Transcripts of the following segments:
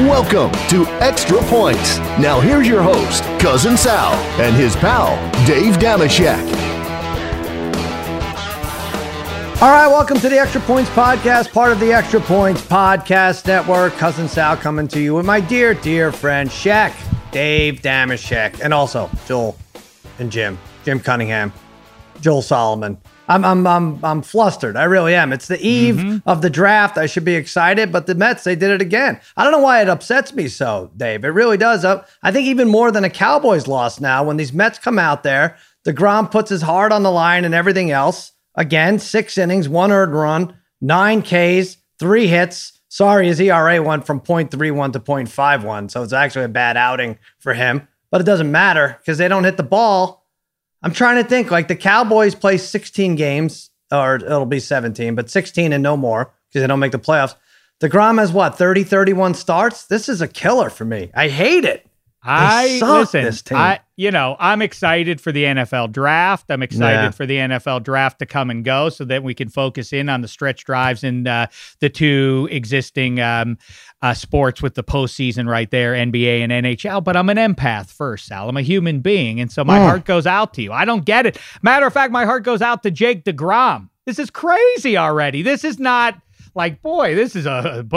Welcome to Extra Points. Now here's your host, Cousin Sal, and his pal, Dave Dameshek. All right, welcome to the Extra Points Podcast, part of the Extra Points Podcast Network. Cousin Sal coming to you with my dear, dear friend, Shaq, Dave Dameshek, and also Joel and Jim Cunningham, Joel Solomon. I'm flustered. I really am. It's the eve of the draft. I should be excited, but the Mets, they did it again. I don't know why it upsets me so, Dave. It really does. I think even more than a Cowboys loss now, when these Mets come out there, DeGrom puts his heart on the line and everything else. Again, 6 innings, 1 earned run, 9 Ks, 3 hits. Sorry, his ERA went from 0.31 to 0.51, so it's actually a bad outing for him. But it doesn't matter because they don't hit the ball. I'm trying to think, like the Cowboys play 16 games, or it'll be 17, but 16 and no more because they don't make the playoffs. DeGrom has what, 30, 31 starts? This is a killer for me. I hate it. This team. I'm excited for the NFL draft. I'm excited for the NFL draft to come and go so that we can focus in on the stretch drives and the two existing sports with the postseason right there, NBA and NHL. But I'm an empath first, Sal. I'm a human being, and so my heart goes out to you. I don't get it. Matter of fact, my heart goes out to Jake DeGrom. This is crazy already. This is not... Like, boy, this is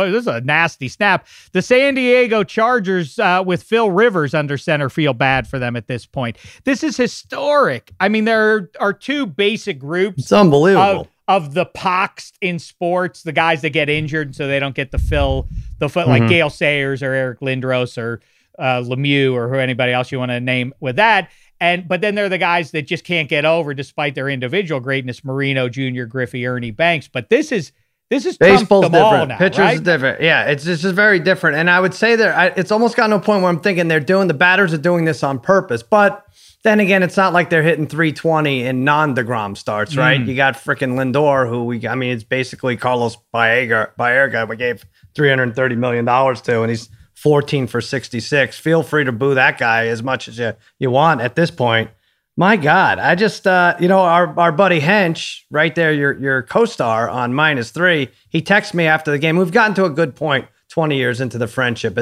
a nasty snap. The San Diego Chargers with Phil Rivers under center feel bad for them at this point. This is historic. I mean, there are two basic groups. It's unbelievable. Of the poxed in sports, the guys that get injured so they don't get the foot, like Gale Sayers or Eric Lindros or Lemieux or anybody else you want to name with that. But then there are the guys that just can't get over despite their individual greatness, Marino Jr., Griffey, Ernie Banks. But this is baseball's different. Now, pitchers right? is different. Yeah, it's just very different. And I would say it's almost gotten to a point where I'm thinking the batters are doing this on purpose. But then again, it's not like they're hitting 320 in non-DeGrom starts, right? You got freaking Lindor, it's basically Carlos Baerga we gave $330 million to, and he's 14 for 66. Feel free to boo that guy as much as you want at this point. My God, I just, our buddy Hench, right there, your co-star on -3, he texted me after the game. We've gotten to a good point 20 years into the friendship.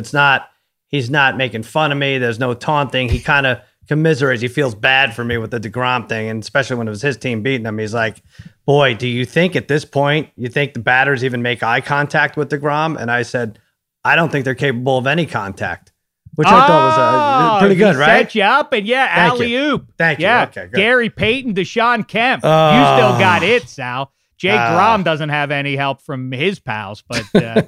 He's not making fun of me. There's no taunting. He kind of commiserates. He feels bad for me with the DeGrom thing, and especially when it was his team beating him. He's like, boy, do you think at this point, you think the batters even make eye contact with DeGrom? And I said, I don't think they're capable of any contact. Which I thought was pretty good, right? Set you up and alley-oop. Thank you. Yeah, okay, good. Gary Payton, Deshaun Kemp. You still got it, Sal. Jake Grom doesn't have any help from his pals, but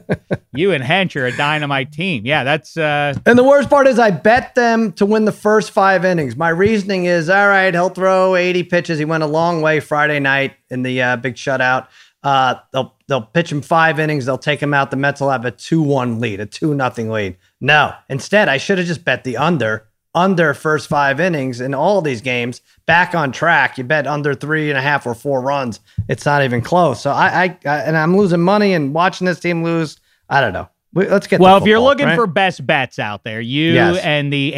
you and Hench are a dynamite team. Yeah, that's... And the worst part is I bet them to win the first 5 innings. My reasoning is, all right, he'll throw 80 pitches. He went a long way Friday night in the big shutout. They'll pitch him 5 innings. They'll take him out. The Mets will have a 2-1 lead, a 2-0 lead. No, instead, I should have just bet the under first 5 innings in all these games, back on track. You bet under 3.5 or 4 runs. It's not even close. So I'm losing money and watching this team lose. I don't know. Let's get if you're looking for best bets out there, and the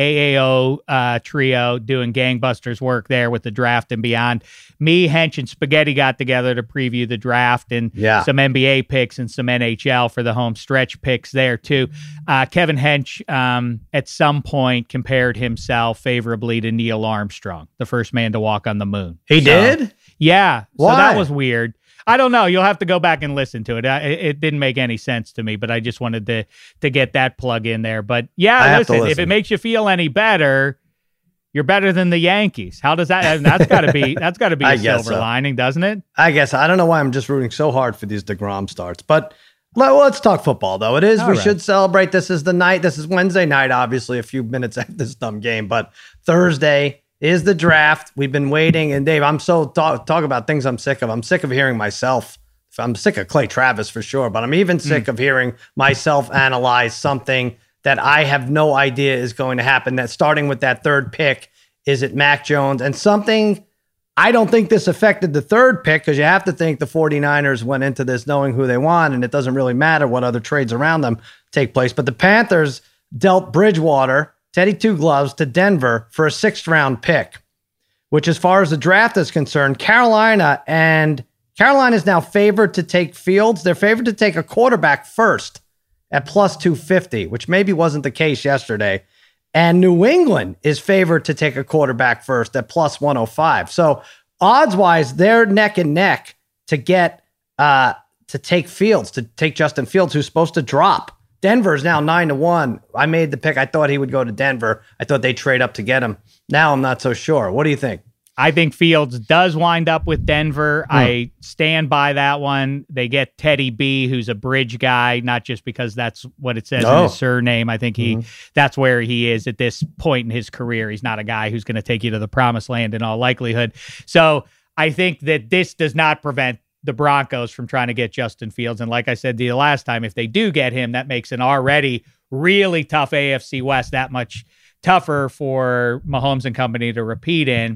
AAO trio doing gangbusters work there with the draft and beyond. Me, Hench, and Spaghetti got together to preview the draft and some NBA picks and some NHL for the home stretch picks there too. Kevin Hench at some point compared himself favorably to Neil Armstrong, the first man to walk on the moon. He did? Yeah. Why? So that was weird. I don't know. You'll have to go back and listen to it. It didn't make any sense to me, but I just wanted to get that plug in there. But listen, if it makes you feel any better, you're better than the Yankees. How does that? That's got to be a silver lining, doesn't it? I guess. I don't know why I'm just rooting so hard for these DeGrom starts, but let's talk football though. It is. All we should celebrate. This is the night. This is Wednesday night, obviously, a few minutes after this dumb game, but Thursday is the draft. We've been waiting. And Dave, I'm so talk about things I'm sick of. I'm sick of hearing myself. I'm sick of Clay Travis for sure, but I'm even sick of hearing myself analyze something that I have no idea is going to happen. That starting with that 3rd pick, is it Mac Jones? And something, I don't think this affected the 3rd pick because you have to think the 49ers went into this knowing who they want, and it doesn't really matter what other trades around them take place. But the Panthers dealt Bridgewater, Teddy Two Gloves, to Denver for a 6th-round pick, which as far as the draft is concerned, Carolina is now favored to take Fields. They're favored to take a quarterback first. at plus 250, which maybe wasn't the case yesterday. And New England is favored to take a quarterback first at plus 105. So odds-wise, they're neck and neck to get to take Justin Fields, who's supposed to drop. Denver's now 9-1. I made the pick. I thought he would go to Denver. I thought they'd trade up to get him. Now I'm not so sure. What do you think? I think Fields does wind up with Denver. I stand by that one. They get Teddy B, who's a bridge guy, not just because that's what it says in his surname. I think that's where he is at this point in his career. He's not a guy who's going to take you to the promised land in all likelihood. So I think that this does not prevent the Broncos from trying to get Justin Fields. And like I said the last time, if they do get him, that makes an already really tough AFC West that much tougher for Mahomes and company to repeat in.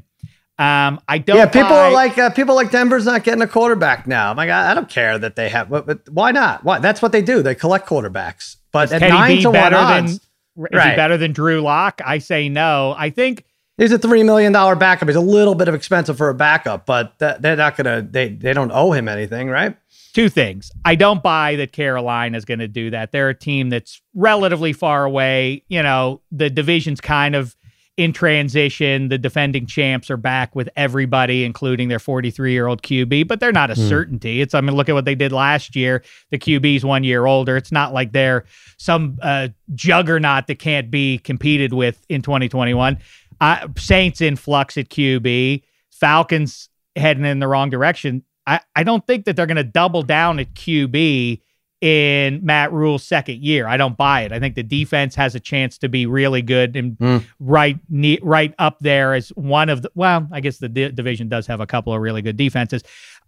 I don't. Yeah, people like Denver's not getting a quarterback now. I'm like, I don't care that they have. But why not? Why? That's what they do. They collect quarterbacks. But at 9-1 odds, is he better than Drew Lock? I say no. I think he's a $3 million backup. He's a little bit of expensive for a backup, but they're not gonna. They don't owe him anything, right? Two things. I don't buy that Carolina is going to do that. They're a team that's relatively far away. You know, the division's kind of in transition. The defending champs are back with everybody, including their 43-year-old QB, but they're not a certainty. Look at what they did last year. The QB's 1 year older. It's not like they're some juggernaut that can't be competed with in 2021. Saints in flux at QB. Falcons heading in the wrong direction. I don't think that they're going to double down at QB in Matt Rule's second year. I don't buy it. I think the defense has a chance to be really good and right up there as one of the, well, I guess the division does have a couple of really good defenses.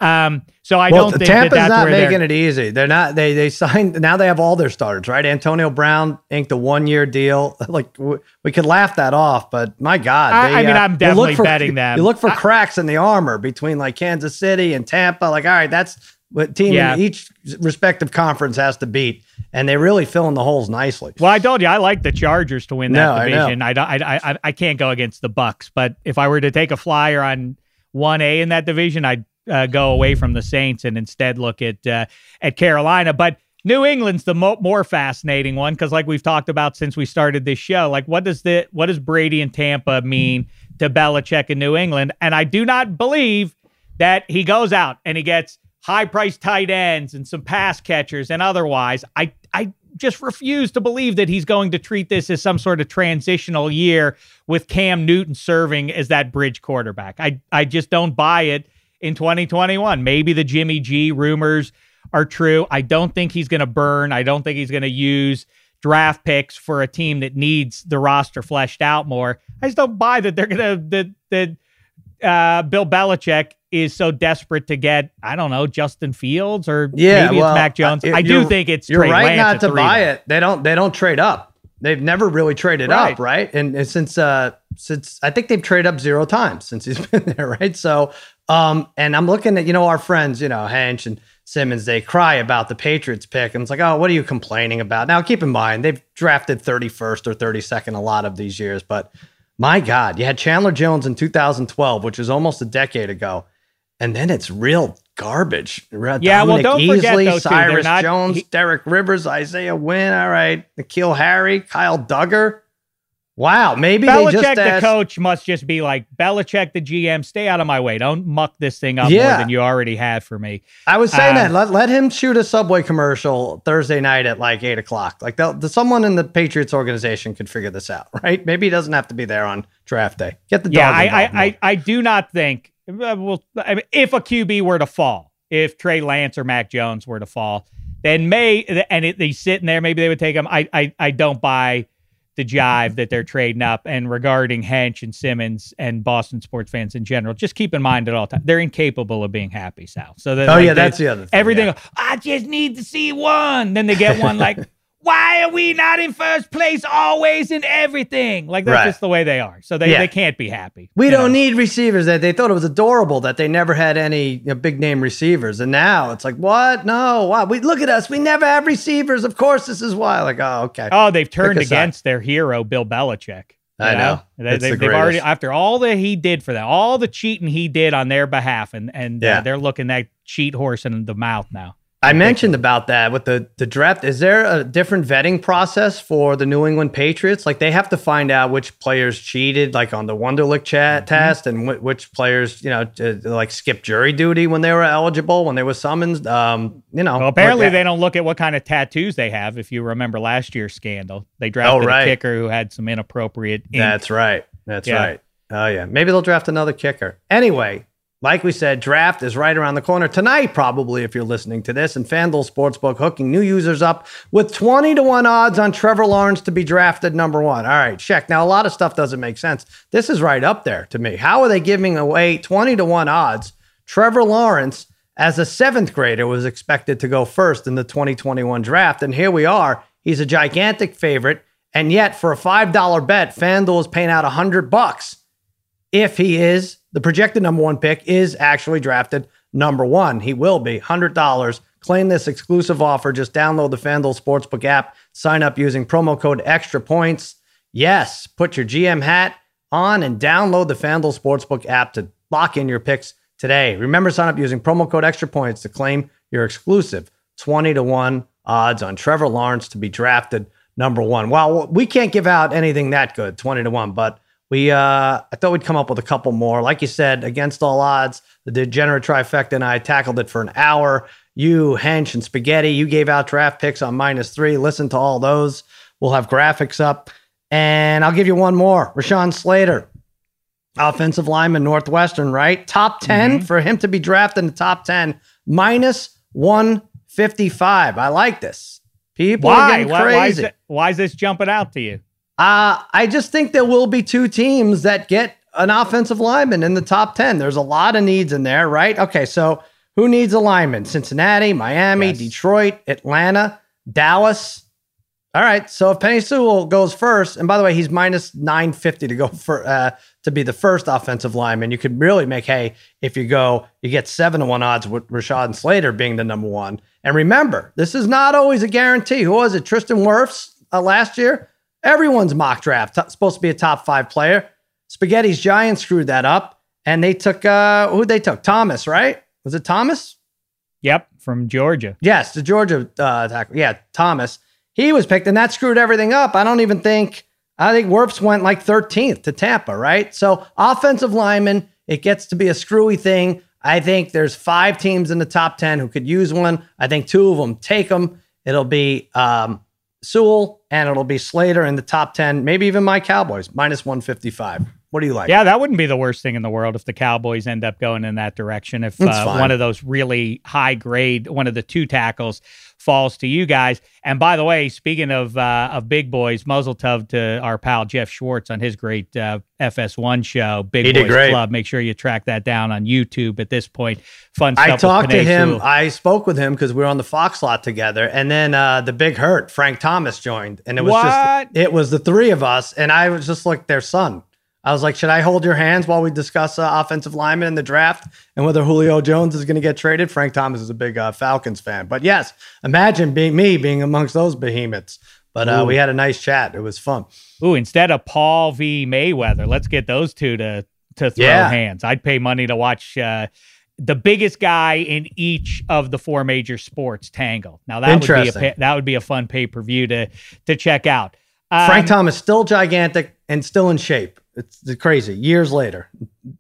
So I don't think Tampa's that's not where making it easy. They're not, they signed, now they have all their starters, right? Antonio Brown inked a 1 year deal. Like we could laugh that off, but my God. I'm definitely betting them. You look for cracks in the armor between like Kansas City and Tampa. Like, all right, that's what team in each respective conference has to beat, and they really fill in the holes nicely. Well, I told you I like the Chargers to win that division. I can't go against the Bucks, but if I were to take a flyer on 1A in that division, I'd go away from the Saints and instead look at Carolina. But New England's the more fascinating one because, like we've talked about since we started this show, like what does Brady and Tampa mean to Belichick in New England? And I do not believe that he goes out and he gets high-priced tight ends and some pass catchers and otherwise. I just refuse to believe that he's going to treat this as some sort of transitional year with Cam Newton serving as that bridge quarterback. I just don't buy it in 2021. Maybe the Jimmy G rumors are true. I don't think he's going to burn. I don't think he's going to use draft picks for a team that needs the roster fleshed out more. I just don't buy that they're going to, that Bill Belichick is so desperate to get, I don't know, Justin Fields or maybe it's Mac Jones. I do think it's you're Trey right Lance not to buy it. They don't trade up. They've never really traded up, right? And since I think they've traded up 0 times since he's been there, right? So and I'm looking at, our friends, Hench and Simmons, they cry about the Patriots pick. And it's like, oh, what are you complaining about? Now, keep in mind, they've drafted 31st or 32nd a lot of these years. But my God, you had Chandler Jones in 2012, which is almost a decade ago. And then it's real garbage. Yeah, Dominic don't forget, though, Cyrus Jones, Derek Rivers, Isaiah Wynn. All right. N'Keal Harry, Kyle Duggar. Wow, maybe Belichick, the coach, must just be like, Belichick, the GM, stay out of my way. Don't muck this thing up more than you already have for me. I was saying that. Let him shoot a Subway commercial Thursday night at like 8 o'clock. Like someone in the Patriots organization could figure this out, right? Maybe he doesn't have to be there on draft day. Get the dog involved. I do not think, if a QB were to fall, if Trey Lance or Mac Jones were to fall, then he's sitting there, maybe they would take him. I don't buy the jive that they're trading up. And regarding Hench and Simmons and Boston sports fans in general, just keep in mind at all times, they're incapable of being happy, Sal. So that's the other thing. Everything, I just need to see one. Then they get one like, why are we not in first place always in everything? Like, that's just the way they are. So they can't be happy. We don't need receivers. They thought it was adorable that they never had any big name receivers. And now it's like, what? No. Wow. Look at us. We never have receivers. Of course, this is why. Like, oh, okay. Oh, they've turned against their hero, Bill Belichick. I know. They've already, after all that he did for them, all the cheating he did on their behalf, and they're looking that cheat horse in the mouth now. I mentioned about that with the draft. Is there a different vetting process for the New England Patriots? Like they have to find out which players cheated, like on the Wonderlic test, and which players, like skipped jury duty when they were eligible, when they were summoned. Well, apparently they don't look at what kind of tattoos they have. If you remember last year's scandal, they drafted a kicker who had some inappropriate ink. That's right. Right. Oh yeah. Maybe they'll draft another kicker. Anyway. Like we said, draft is right around the corner tonight, probably, if you're listening to this. And FanDuel Sportsbook hooking new users up with 20-1 odds on Trevor Lawrence to be drafted number 1. All right, check. Now, a lot of stuff doesn't make sense. This is right up there to me. How are they giving away 20-1 odds? Trevor Lawrence, as a 7th grader, was expected to go first in the 2021 draft. And here we are. He's a gigantic favorite. And yet, for a $5 bet, FanDuel is paying out $100 if he is. The projected number 1 pick is actually drafted number 1. He will be $100. Claim this exclusive offer. Just download the FanDuel Sportsbook app. Sign up using promo code Extra Points. Yes, put your GM hat on and download the FanDuel Sportsbook app to lock in your picks today. Remember, sign up using promo code Extra Points to claim your exclusive 20-1 odds on Trevor Lawrence to be drafted number 1. Well, we can't give out anything that good, 20-1, but I thought we'd come up with a couple more. Like you said, against all odds, the degenerate trifecta and I tackled it for an hour. You, Hench, and Spaghetti, you gave out draft picks on -3. Listen to all those. We'll have graphics up. And I'll give you one more. Rashawn Slater, offensive lineman, Northwestern, right? Top 10 for him to be drafted in the top 10, -155. I like this. People are getting crazy. Why is this jumping out to you? I just think there will be 2 teams that get an offensive lineman in the top 10. There's a lot of needs in there, right? Okay, so who needs a lineman? Cincinnati, Miami, Detroit, Atlanta, Dallas. All right, so if Penei Sewell goes first, and by the way, he's -950 to go for to be the first offensive lineman. You could really make hay if you get 7-1 odds with Rashawn Slater being the number 1. And remember, this is not always a guarantee. Who was it? Tristan Wirfs last year? Everyone's mock draft supposed to be a top 5 player. Spaghetti's Giants screwed that up, and they took who'd they took? Thomas, right? Was it Thomas? Yep, from Georgia. Yes, the Georgia tackle. Yeah, Thomas. He was picked, and that screwed everything up. I think Wirfs went like 13th to Tampa, right? So offensive lineman, it gets to be a screwy thing. I think there's 5 teams in the top 10 who could use one. I think 2 of them take them. It'll be Sewell, and it'll be Slater in the top 10, maybe even my Cowboys, -155. What do you like? Yeah, that wouldn't be the worst thing in the world if the Cowboys end up going in that direction. If one of those really high grade, one of the 2 tackles falls to you guys. And by the way, speaking of big boys, muzzle tov to our pal Jeff Schwartz on his great FS1 show, Big Boys Club. Make sure you track that down on YouTube at this point. Fun stuff. I talked to him. I spoke with him because we were on the Fox lot together. And then the big hurt, Frank Thomas, joined. And it was the 3 of us. And I was just like their son. I was like, should I hold your hands while we discuss offensive linemen in the draft and whether Julio Jones is going to get traded? Frank Thomas is a big Falcons fan. But yes, imagine being amongst those behemoths. But we had a nice chat. It was fun. Ooh, instead of Paul v. Mayweather, let's get those 2 to throw hands. I'd pay money to watch the biggest guy in each of the 4 major sports tangle. Now, that would be a fun pay-per-view to check out. Frank Thomas, still gigantic and still in shape. It's crazy. Years later.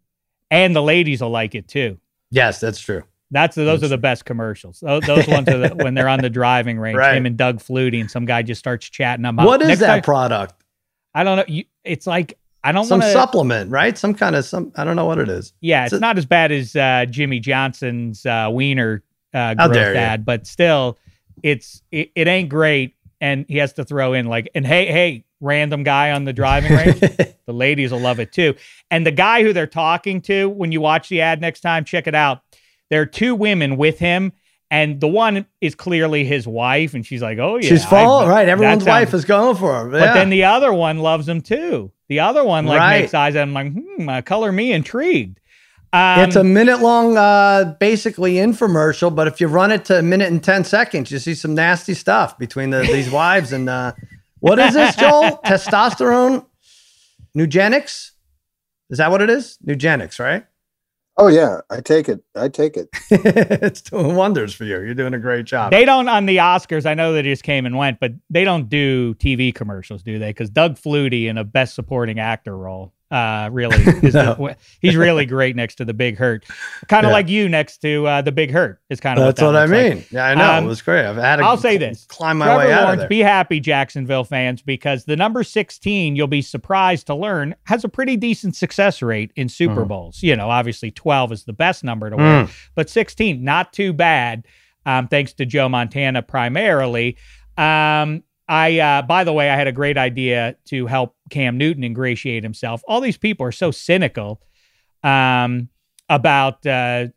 And the ladies will like it too. Yes, that's true. Those are the best commercials. Those ones are when they're on the driving range, him and Doug Flutie, and some guy just starts chatting about what is that product? I don't know. It's like some supplement, right? I don't know what it is. Yeah, it's not as bad as Jimmy Johnson's wiener growth ad, but still, it ain't great. And he has to throw in hey, random guy on the driving range. The ladies will love it too. And the guy who they're talking to, when you watch the ad next time, check it out. There are 2 women with him, and the one is clearly his wife, and she's like, oh yeah. She's full, right? Everyone's wife is going for him. Yeah. But then the other one loves him too. The other one makes eyes at him like, color me intrigued. It's a minute-long, basically infomercial, but if you run it to a minute and 10 seconds, you see some nasty stuff between these wives. And what is this, Joel? Testosterone? Nugenics? Is that what it is? Nugenics, right? Oh yeah, I take it. It's doing wonders for you. You're doing a great job. They don't, on the Oscars, I know they just came and went, but they don't do TV commercials, do they? Because Doug Flutie in a Best Supporting Actor role really is he's really great next to the Big Hurt. Kind of like you next to the Big Hurt is kind of that's what I mean. Like. Yeah, I know. It was great. I'll say this. Climb my Trevor way out Lawrence, of there. be happy, Jacksonville fans, because the number 16, you'll be surprised to learn, has a pretty decent success rate in Super Bowls. You know, obviously 12 is the best number to wear, but 16, not too bad, thanks to Joe Montana primarily. By the way, I had a great idea to help Cam Newton ingratiate himself. All these people are so cynical about Cam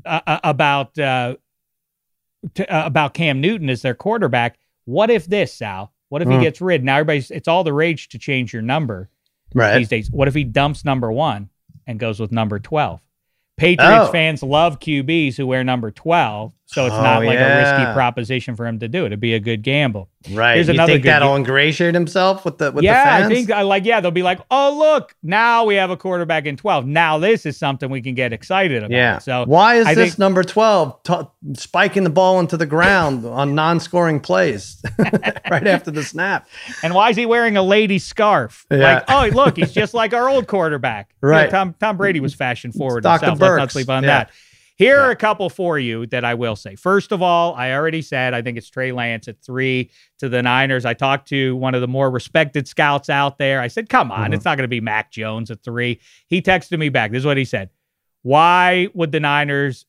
Newton as their quarterback. What if this, Sal? What if he gets rid? Now it's all the rage to change your number these days. What if he dumps number 1 and goes with number 12? Patriots fans love QBs who wear number 12, so it's not like a risky proposition for him to do it. It'd be a good gamble. Right. Here's you another think that'll ingratiate himself with the fans? I think they'll be like, oh, look, now we have a quarterback in 12. Now this is something we can get excited about. Yeah. So why is this number 12 spiking the ball into the ground on non-scoring plays right after the snap? And why is he wearing a lady's scarf? Yeah. Like, oh, look, he's just like our old quarterback. Right. You know, Tom Brady was fashion forward Dr. himself. Burks. Let's not sleep on that. Here are a couple for you that I will say. First of all, I already said I think it's Trey Lance at 3 to the Niners. I talked to one of the more respected scouts out there. I said, come on, it's not going to be Mac Jones at 3. He texted me back. This is what he said. Why would the Niners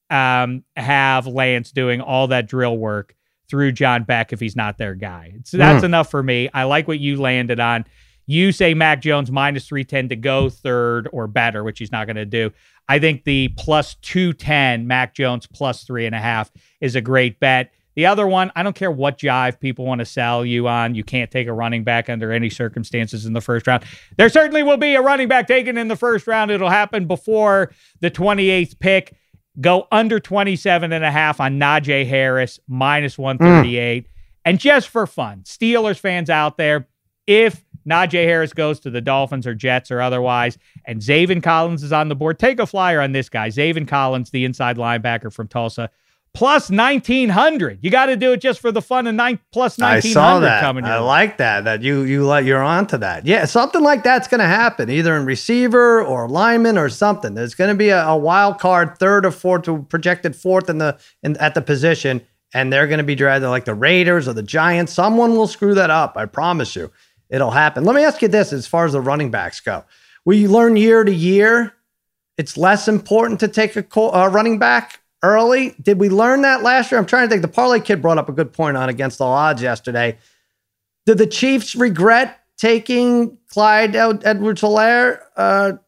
have Lance doing all that drill work through John Beck if he's not their guy? So that's enough for me. I like what you landed on. You say Mac Jones minus 310 to go third or better, which he's not going to do. I think the plus 210, Mac Jones plus 3.5 is a great bet. The other one, I don't care what jive people want to sell you on. You can't take a running back under any circumstances in the first round. There certainly will be a running back taken in the first round. It'll happen before the 28th pick. Go under 27.5 on Najee Harris, minus 138. And just for fun, Steelers fans out there, if Najee Harris goes to the Dolphins or Jets or otherwise, and Zaven Collins is on the board, take a flyer on this guy. Zaven Collins, the inside linebacker from Tulsa, plus 1,900. You got to do it just for the fun of plus 1,900. I saw that. Coming I like that you're onto that. Yeah, something like that's going to happen, either in receiver or lineman or something. There's going to be a wild card, third or fourth, projected fourth at the position, and they're going to be drafted like the Raiders or the Giants. Someone will screw that up. I promise you. It'll happen. Let me ask you this as far as the running backs go. We learn year to year it's less important to take a running back early. Did we learn that last year? I'm trying to think. The Parlay Kid brought up a good point on Against All Odds yesterday. Did the Chiefs regret taking Clyde Edwards-Helaire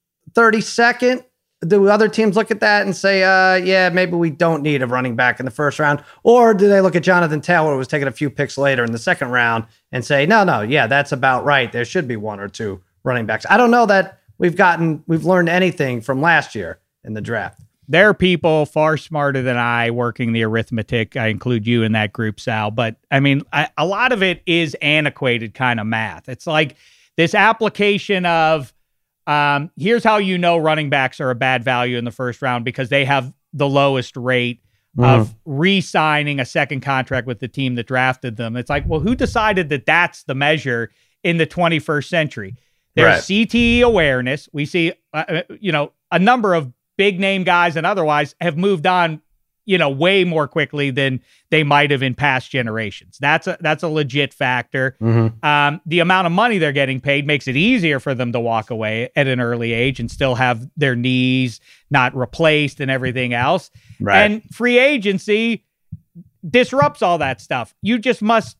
32nd? Do other teams look at that and say, yeah, maybe we don't need a running back in the first round? Or do they look at Jonathan Taylor, who was taking a few picks later in the second round, and say, no, yeah, that's about right. There should be 1 or 2 running backs. I don't know that we've learned anything from last year in the draft. There are people far smarter than I working the arithmetic. I include you in that group, Sal. But I mean, a lot of it is antiquated kind of math. It's like this application of, here's how you know running backs are a bad value in the first round because they have the lowest rate of re-signing a second contract with the team that drafted them. It's like, well, who decided that that's the measure in the 21st century? There's CTE awareness. We see, a number of big name guys and otherwise have moved on, way more quickly than they might have in past generations. That's a legit factor. The amount of money they're getting paid makes it easier for them to walk away at an early age and still have their knees not replaced and everything else. Right. And free agency disrupts all that stuff. You just must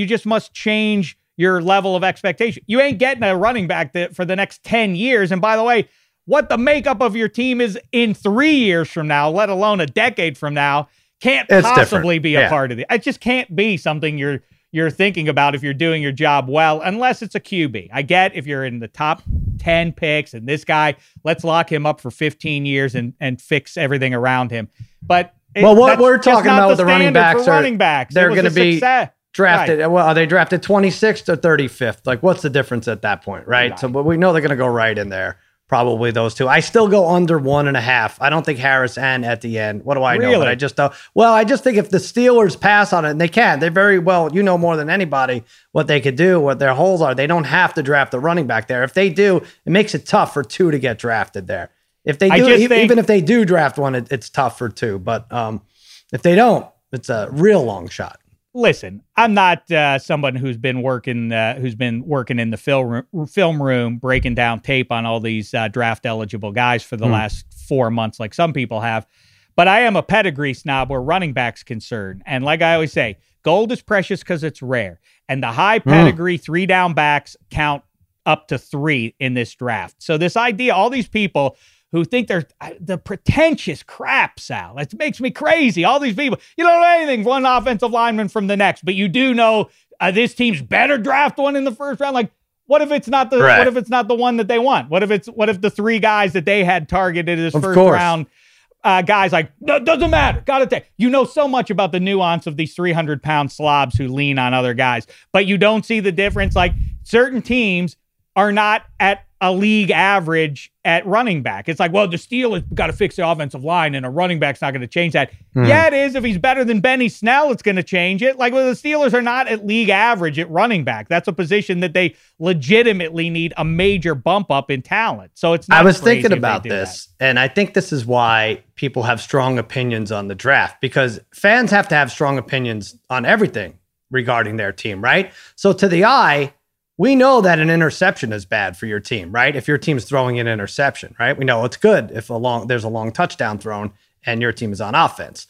change your level of expectation. You ain't getting a running back for the next 10 years. And by the way, what the makeup of your team is in 3 years from now, let alone a decade from now, can't possibly be a part of it. It just can't be something you're thinking about if you're doing your job well, unless it's a QB. I get if you're in the top 10 picks and this guy, let's lock him up for 15 years and fix everything around him. But what we're talking about with the running backs, they're going to be drafted. Right. Well, are they drafted 26th or 35th? Like, what's the difference at that point, right? So, but we know they're going to go right in there. probably those two. I still go under 1.5. I don't think Harris and Etienne. What do I know? But I just don't. Well, I just think if the Steelers pass on it, and they can, they very well, you know more than anybody what they could do, what their holes are. They don't have to draft the running back there. If they do, it makes it tough for 2 to get drafted there. If they do, even if they do draft one, it's tough for 2. But if they don't, it's a real long shot. Listen, I'm not someone who's been working in the film room, breaking down tape on all these draft eligible guys for the last 4 months, like some people have. But I am a pedigree snob where running back's concerned. And like I always say, gold is precious because it's rare. And the high pedigree 3-down backs count up to 3 in this draft. So this idea, all these people who think they're the pretentious crap, Sal. It makes me crazy. All these people, you don't know anything, one offensive lineman from the next, but you do know this team's better draft one in the first round. Like, what if it's not the what if it's not the one that they want? What if the 3 guys that they had targeted as first round guys, like, no, doesn't matter. Gotta take. You know so much about the nuance of these 300-pound slobs who lean on other guys, but you don't see the difference. Like, certain teams are not at a league average at running back. It's like, well, the Steelers got to fix the offensive line, and a running back's not going to change that. Yeah, it is. If he's better than Benny Snell, it's going to change it. Like, well, the Steelers are not at league average at running back. That's a position that they legitimately need a major bump up in talent. So it's not I was thinking about this, and I think this is why people have strong opinions on the draft, because fans have to have strong opinions on everything regarding their team, right? So to the eye, we know that an interception is bad for your team, right? If your team's throwing an interception, right? We know it's good if there's a long touchdown thrown and your team is on offense.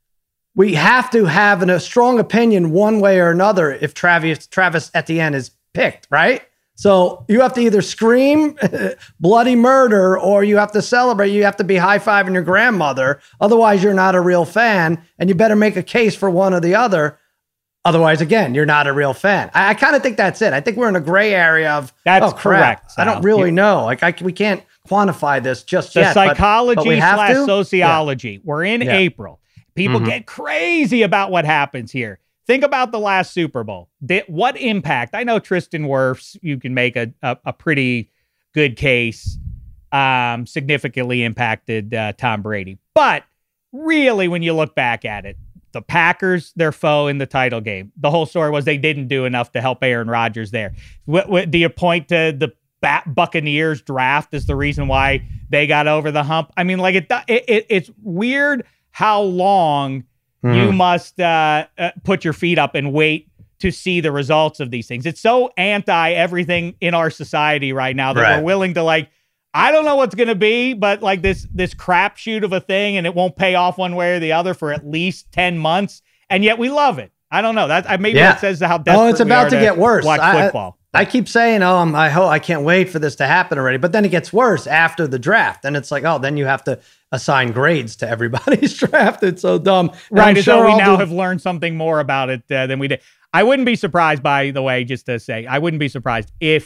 We have to have a strong opinion one way or another if Travis Etienne is picked, right? So you have to either scream bloody murder or you have to celebrate. You have to be high-fiving your grandmother. Otherwise, you're not a real fan, and you better make a case for one or the other. Otherwise, again, you're not a real fan. I kind of think that's it. I think we're in a gray area of, that's correct. I don't really know. Like, we can't quantify this just yet. The psychology / sociology. Yeah. We're in April. People get crazy about what happens here. Think about the last Super Bowl. What impact? I know Tristan Wirfs, you can make a pretty good case, significantly impacted Tom Brady. But really, when you look back at it, the Packers, their foe in the title game. The whole story was they didn't do enough to help Aaron Rodgers there. Do you point to the Buccaneers draft as the reason why they got over the hump? I mean, like, it's weird how long you must put your feet up and wait to see the results of these things. It's so anti everything in our society right now that we're willing to, like, I don't know what's going to be, but like this crapshoot of a thing, and it won't pay off one way or the other for at least 10 months, and yet we love it. I don't know. Maybe it says how desperate it's about to get worse. Watch football. I keep saying, I can't wait for this to happen already, but then it gets worse after the draft, and it's like, then you have to assign grades to everybody's draft. It's so dumb. Right, as though we now have learned something more about it than we did. I wouldn't be surprised, by the way, just to say, I wouldn't be surprised if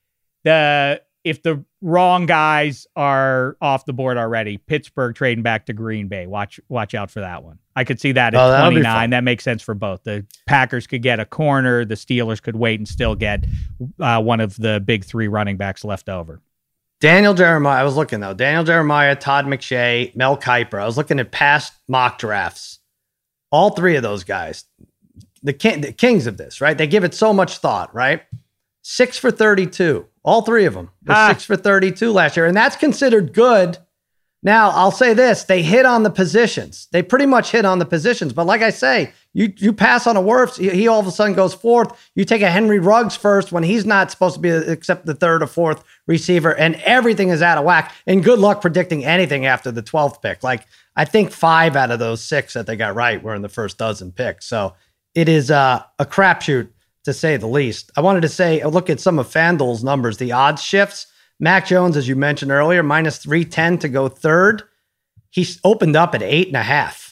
the wrong guys are off the board already. Pittsburgh trading back to Green Bay. Watch out for that one. I could see that at 29. That makes sense for both. The Packers could get a corner. The Steelers could wait and still get one of the big 3 running backs left over. Daniel Jeremiah. I was looking, though. Daniel Jeremiah, Todd McShay, Mel Kiper. I was looking at past mock drafts. All 3 of those guys, the kings of this, right? They give it so much thought, right? 6 for 32. All 3 of them were 6 for 32 last year, and that's considered good. Now, I'll say this. They hit on the positions. They pretty much hit on the positions. But like I say, you pass on a Wirfs, he all of a sudden goes 4th. You take a Henry Ruggs first when he's not supposed to be except the 3rd or 4th receiver, and everything is out of whack. And good luck predicting anything after the 12th pick. Like, I think 5 out of those 6 that they got right were in the first dozen picks. So it is a crapshoot, to say the least. I wanted to say, look at some of FanDuel's numbers, the odds shifts. Mac Jones, as you mentioned earlier, minus 310 to go 3rd. He's opened up at 8.5.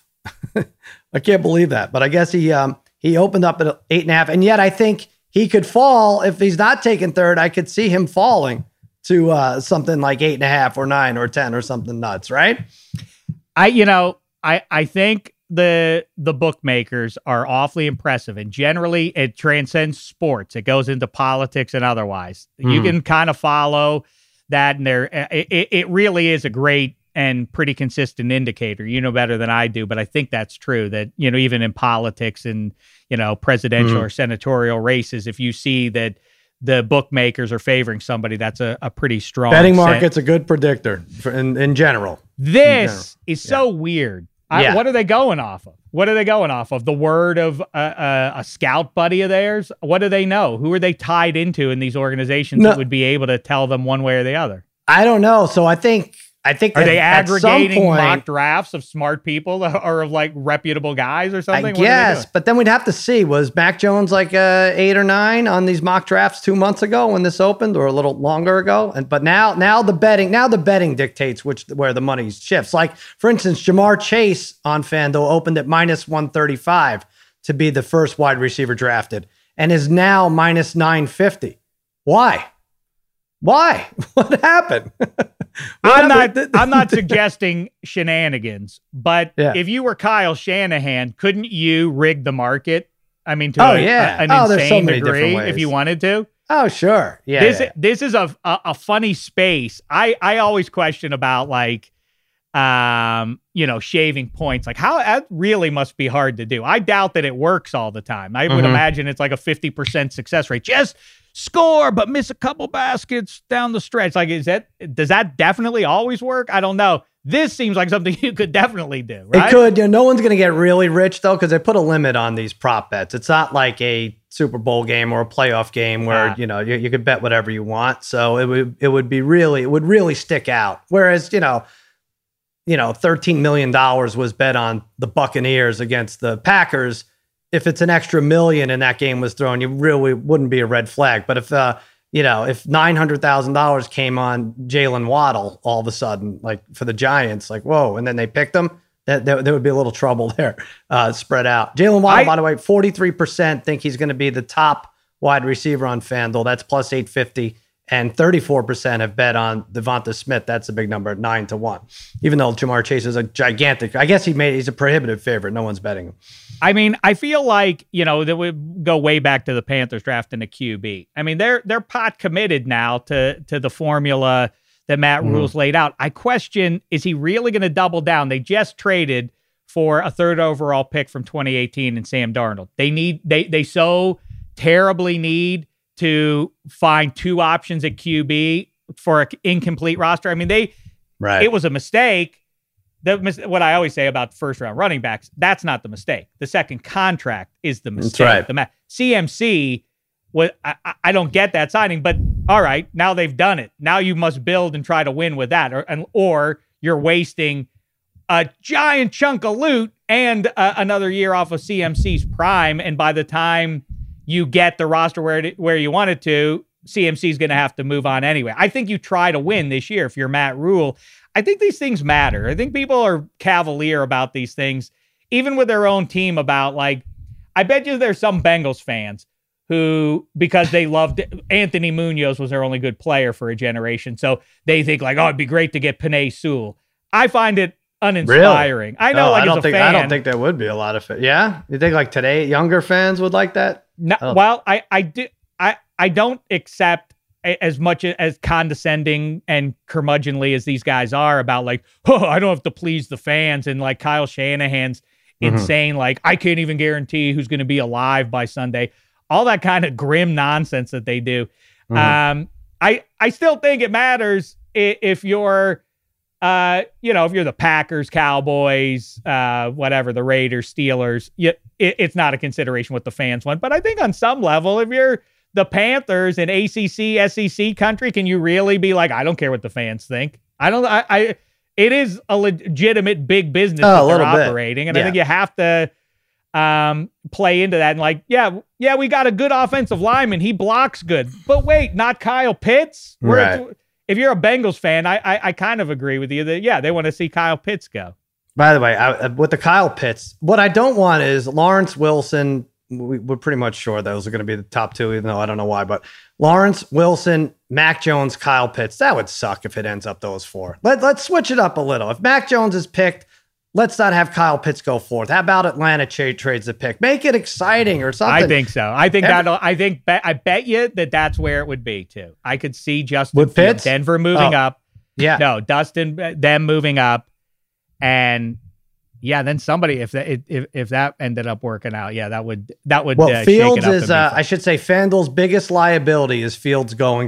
I can't believe that, but I guess he opened up at 8.5, and yet I think he could fall if he's not taken 3rd. I could see him falling to something like 8.5 or 9 or 10 or something nuts, right? I think the bookmakers are awfully impressive, and generally it transcends sports. It goes into politics and otherwise. You can kind of follow that, and it really is a great and pretty consistent indicator. You know better than I do, but I think that's true that, even in politics and, presidential or senatorial races, if you see that the bookmakers are favoring somebody, that's a pretty strong betting market's a good predictor in general. This is so weird. What are they going off of? What are they going off of? The word of a scout buddy of theirs? What do they know? Who are they tied into in these organizations that would be able to tell them one way or the other? I don't know. So I think are they aggregating mock drafts of smart people or of like reputable guys or something? Yes, but then we'd have to see, was Mac Jones like 8 or 9 on these mock drafts 2 months ago when this opened, or a little longer ago? But now the betting dictates where the money shifts. Like, for instance, Jamar Chase on FanDuel opened at -135 to be the first wide receiver drafted, and is now -950. Why? What happened? I'm not suggesting shenanigans, but if you were Kyle Shanahan, couldn't you rig the market? I mean, to an insane degree if you wanted to. Oh, sure. Yeah. This is a funny space. I always question about shaving points. Like, how that really must be hard to do. I doubt that it works all the time. I would imagine it's like a 50% success rate. Just score, but miss a couple baskets down the stretch. Like, does that definitely always work? I don't know. This seems like something you could definitely do, right? It could. No one's going to get really rich, though, because they put a limit on these prop bets. It's not like a Super Bowl game or a playoff game where, you could bet whatever you want. So it would really stick out. Whereas, $13 million was bet on the Buccaneers against the Packers. If it's an extra $1 million and that game was thrown, you really wouldn't be a red flag. But if $900,000 came on Jalen Waddle all of a sudden, like for the Giants, like, whoa, and then they picked him, there would be a little trouble there, spread out. Jalen Waddle, by the way, 43% think he's going to be the top wide receiver on FanDuel. That's plus 850. And 34% have bet on Devonta Smith. That's a big number at 9-1. Even though Jamar Chase is a gigantic, I guess he's a prohibitive favorite. No one's betting him. I mean, I feel like, that we go way back to the Panthers drafting a QB. I mean, they're pot committed now to the formula that Matt Rule's laid out. I question, is he really going to double down? They just traded for a 3rd overall pick from 2018 and Sam Darnold. They so terribly need to find 2 options at QB for an incomplete roster. I mean, it was a mistake. What I always say about first-round running backs, that's not the mistake. The second contract is the mistake. That's right. CMC, I don't get that signing, but all right, now they've done it. Now you must build and try to win with that, or you're wasting a giant chunk of loot and another year off of CMC's prime, and by the time you get the roster where you want it to, CMC is going to have to move on anyway. I think you try to win this year if you're Matt Rule. I think these things matter. I think people are cavalier about these things, even with their own team, about I bet you there's some Bengals fans who, because they loved Anthony Munoz was their only good player for a generation, so they think it'd be great to get Penei Sewell. I find it uninspiring. Really? I know, I don't think there would be a lot of it. Yeah, you think today younger fans would like that? No, well, I don't accept as much as condescending and curmudgeonly as these guys are about I don't have to please the fans, and Kyle Shanahan's insane. I can't even guarantee who's going to be alive by Sunday. All that kind of grim nonsense that they do. I still think it matters if you're, if you're the Packers, Cowboys, whatever, the Raiders, Steelers, it's not a consideration what the fans want. But I think on some level, if you're the Panthers in ACC, SEC country, can you really be I don't care what the fans think? It is a legitimate big business that they're operating. And I think you have to play into that. And we got a good offensive lineman. He blocks good. But wait, not Kyle Pitts? Right. If you're a Bengals fan, I kind of agree with you that, they want to see Kyle Pitts go. By the way, with the Kyle Pitts, what I don't want is Lawrence Wilson. We're pretty much sure those are going to be the top 2, even though I don't know why. But Lawrence Wilson, Mac Jones, Kyle Pitts, that would suck if it ends up those 4. Let's switch it up a little. If Mac Jones is picked, let's not have Kyle Pitts go fourth. How about Atlanta trades the pick? Make it exciting or something. I think so. I bet you that's where it would be too. I could see Justin with Pitts? Denver moving up. Yeah. No, Dustin, them moving up. And yeah, then somebody, if that ended up working out, yeah, that would well, Fields shake it up is I should say FanDuel's biggest liability is Fields going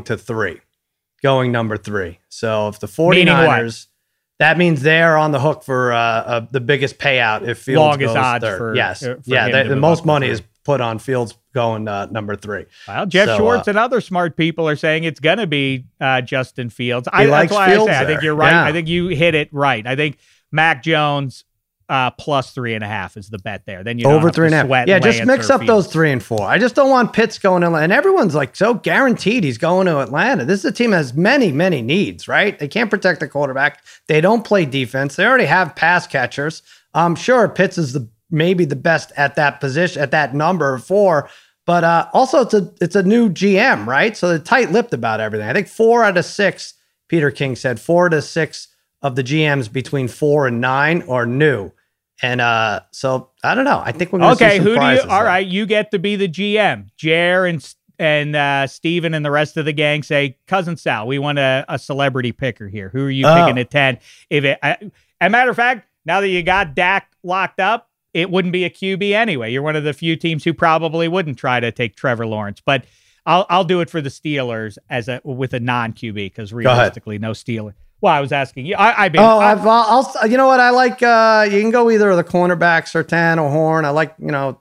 number 3. So if the 49ers, that means they're on the hook for the biggest payout if Fields goes odds third. yes. The most money is put on Fields going number 3. Well, Jeff Schwartz and other smart people are saying it's going to be Justin Fields. That's why Fields I think you're right. Yeah. I think you hit it right. I think Mac Jones plus 3.5 is the bet there. Then you over 3.5. Yeah, just mix up those 3 and 4. I just don't want Pitts going to Atlanta. And everyone's like so guaranteed he's going to Atlanta. This is a team that has many, many needs, right? They can't protect the quarterback. They don't play defense. They already have pass catchers. I'm sure Pitts is maybe the best at that position, at that number 4. But also it's a new GM, right? So they're tight-lipped about everything. I think 4 out of 6, Peter King said, 4 to 6 of the GMs between 4 and 9 are new. And so I don't know. I think we're going to see some prizes. All right, you get to be the GM. Jer and Steven and the rest of the gang say, Cousin Sal, we want a celebrity picker here. Who are you picking at 10? As a matter of fact, now that you got Dak locked up, it wouldn't be a QB anyway. You're one of the few teams who probably wouldn't try to take Trevor Lawrence. But I'll do it for the Steelers with a non-QB because realistically, no Steeler. Well, I was asking you. I'll you know what I like? You can go either of the cornerbacks, Surtain or Horn. I like,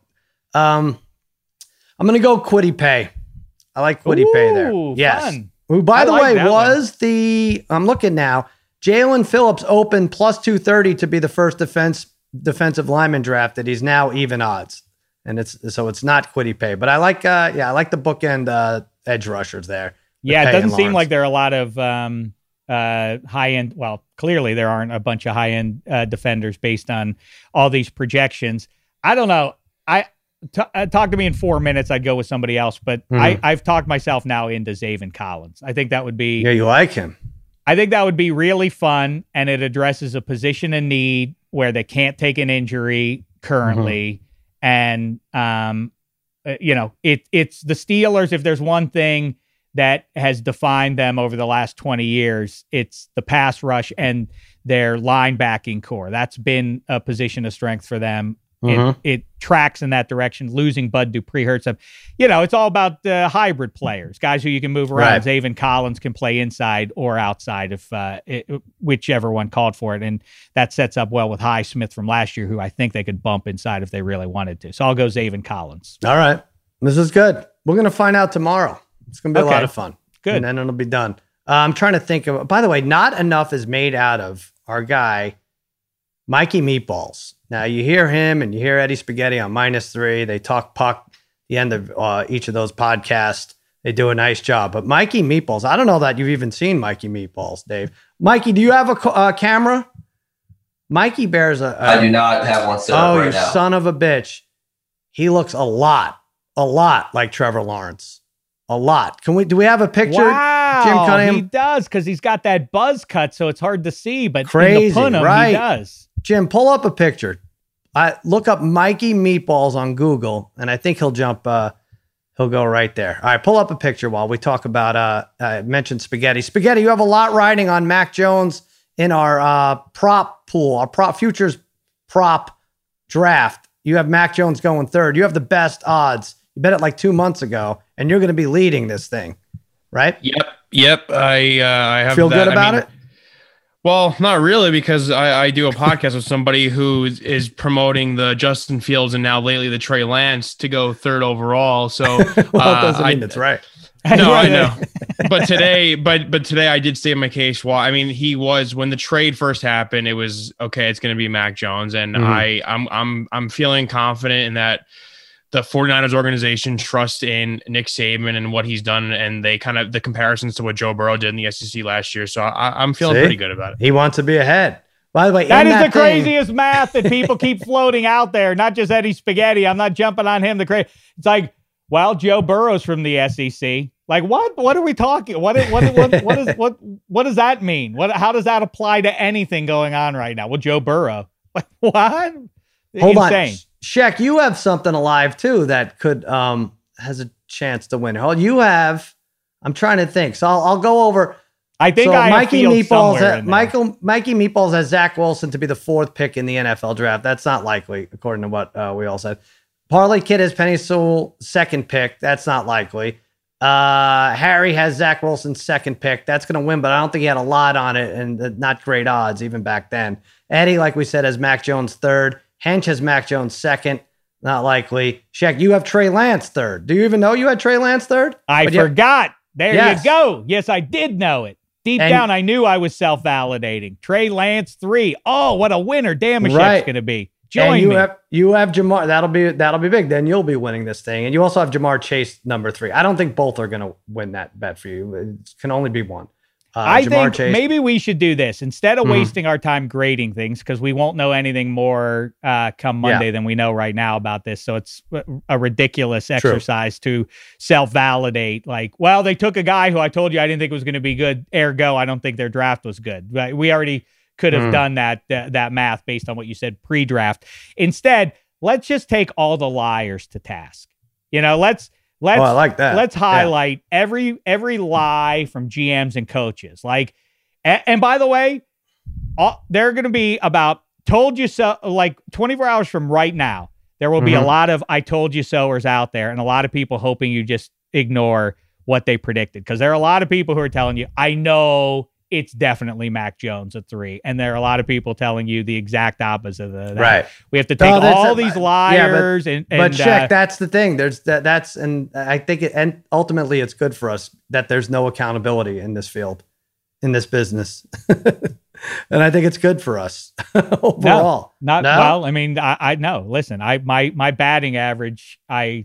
I'm going to go Kwity Paye. I like Kwity Paye there. Yes. Fun. Who, by the way, was I'm looking now, Jalen Phillips opened plus 230 to be the first defensive lineman drafted. He's now even odds. And it's not Kwity Paye. But I like I like the bookend edge rushers there. Yeah, it doesn't seem like there are a lot of high-end, well, clearly there aren't a bunch of high-end defenders based on all these projections. I don't know. Talk to me in 4 minutes, I'd go with somebody else, but I've talked myself now into Zaven Collins. I think that would be... Yeah, you like him. I think that would be really fun, and it addresses a position in need where they can't take an injury currently, and, it's the Steelers. If there's one thing that has defined them over the last 20 years, it's the pass rush and their linebacking core. That's been a position of strength for them. It tracks in that direction. Losing Bud Dupree hurts them. It's all about hybrid players, guys who you can move around. Right. Zaven Collins can play inside or outside if whichever one called for it. And that sets up well with Highsmith from last year, who I think they could bump inside if they really wanted to. So I'll go Zaven Collins. All right. This is good. We're going to find out tomorrow. It's going to be a lot of fun. Good. And then it'll be done. I'm trying to think of, by the way, not enough is made out of our guy, Mikey Meatballs. Now you hear him and you hear Eddie Spaghetti on -3. They talk puck the end of each of those podcasts. They do a nice job. But Mikey Meatballs, I don't know that you've even seen Mikey Meatballs, Dave. Mikey, do you have a camera? Mikey bears I do not have one set up right now. Oh, you son of a bitch. He looks a lot like Trevor Lawrence. A lot. Do we have a picture? Wow, Jim Cunningham? He does, because he's got that buzz cut, so it's hard to see. But crazy, in the Punim, right? He does. Jim, pull up a picture. Look up Mikey Meatballs on Google, and I think he'll jump. He'll go right there. All right, pull up a picture while we talk about. I mentioned Spaghetti. Spaghetti, you have a lot riding on Mac Jones in our prop pool, our futures prop draft. You have Mac Jones going third. You have the best odds. You bet it like 2 months ago, and you're going to be leading this thing, right? Yep. I have. Feel good about it? Well, not really, because I do a podcast with somebody who is promoting the Justin Fields and now lately the Trey Lance to go third overall. So well, it doesn't mean it's right. No, I know. But today I did state my case. Well, I mean, he was, when the trade first happened, it was okay. It's going to be Mac Jones, and I'm feeling confident in that. The 49ers organization trusts in Nick Saban and what he's done, and they kind of the comparisons to what Joe Burrow did in the SEC last year. So I'm feeling pretty good about it. He wants to be ahead. By the way, that is the craziest math that people keep floating out there. Not just Eddie Spaghetti. I'm not jumping on him. It's like, well, Joe Burrow's from the SEC. Like what? What are we talking? What does that mean? How does that apply to anything going on right now? Well, Joe Burrow. What? Hold Insane. on. Shaq, you have something alive too that could has a chance to win. You have, I'm trying to think. So I'll go over. I think so I Mikey have Meatballs. Mikey Meatballs has Zach Wilson to be the 4th pick in the NFL draft. That's not likely, according to what we all said. Parlay Kid has Penny Sewell 2nd pick. That's not likely. Harry has Zach Wilson 2nd pick. That's going to win, but I don't think he had a lot on it and not great odds even back then. Eddie, like we said, has Mac Jones 3rd. Hench has Mac Jones 2nd. Not likely. Shaq, you have Trey Lance 3rd. Do you even know you had Trey Lance 3rd? I forgot. There you go. Yes, I did know it. Deep down, I knew I was self-validating. Trey Lance 3. Oh, what a winner Damashek's going to be. Join me. You have Jamar. That'll be big. Then you'll be winning this thing. And you also have Jamar Chase number 3. I don't think both are going to win that bet for you. It can only be one. I think maybe we should do this instead of wasting our time grading things, because we won't know anything more come Monday than we know right now about this. So it's a ridiculous exercise to self-validate. Like, well, they took a guy who I told you I didn't think was going to be good. Ergo, I don't think their draft was good. We already could have done that math based on what you said pre-draft. Instead, let's just take all the liars to task. I like that. Let's highlight every lie from GMs and coaches. Like, and by the way, they're going to be about told you so. Like 24 hours from right now, there will be a lot of I told you soers out there, and a lot of people hoping you just ignore what they predicted, because there are a lot of people who are telling you, I know it's definitely Mac Jones at 3. And there are a lot of people telling you the exact opposite of that. Right. We have to take all these liars. But Shaq, that's the thing. There's that's, and I think and ultimately it's good for us that there's no accountability in this field, in this business. And I think it's good for us overall. Well, I mean, I know, listen, my batting average,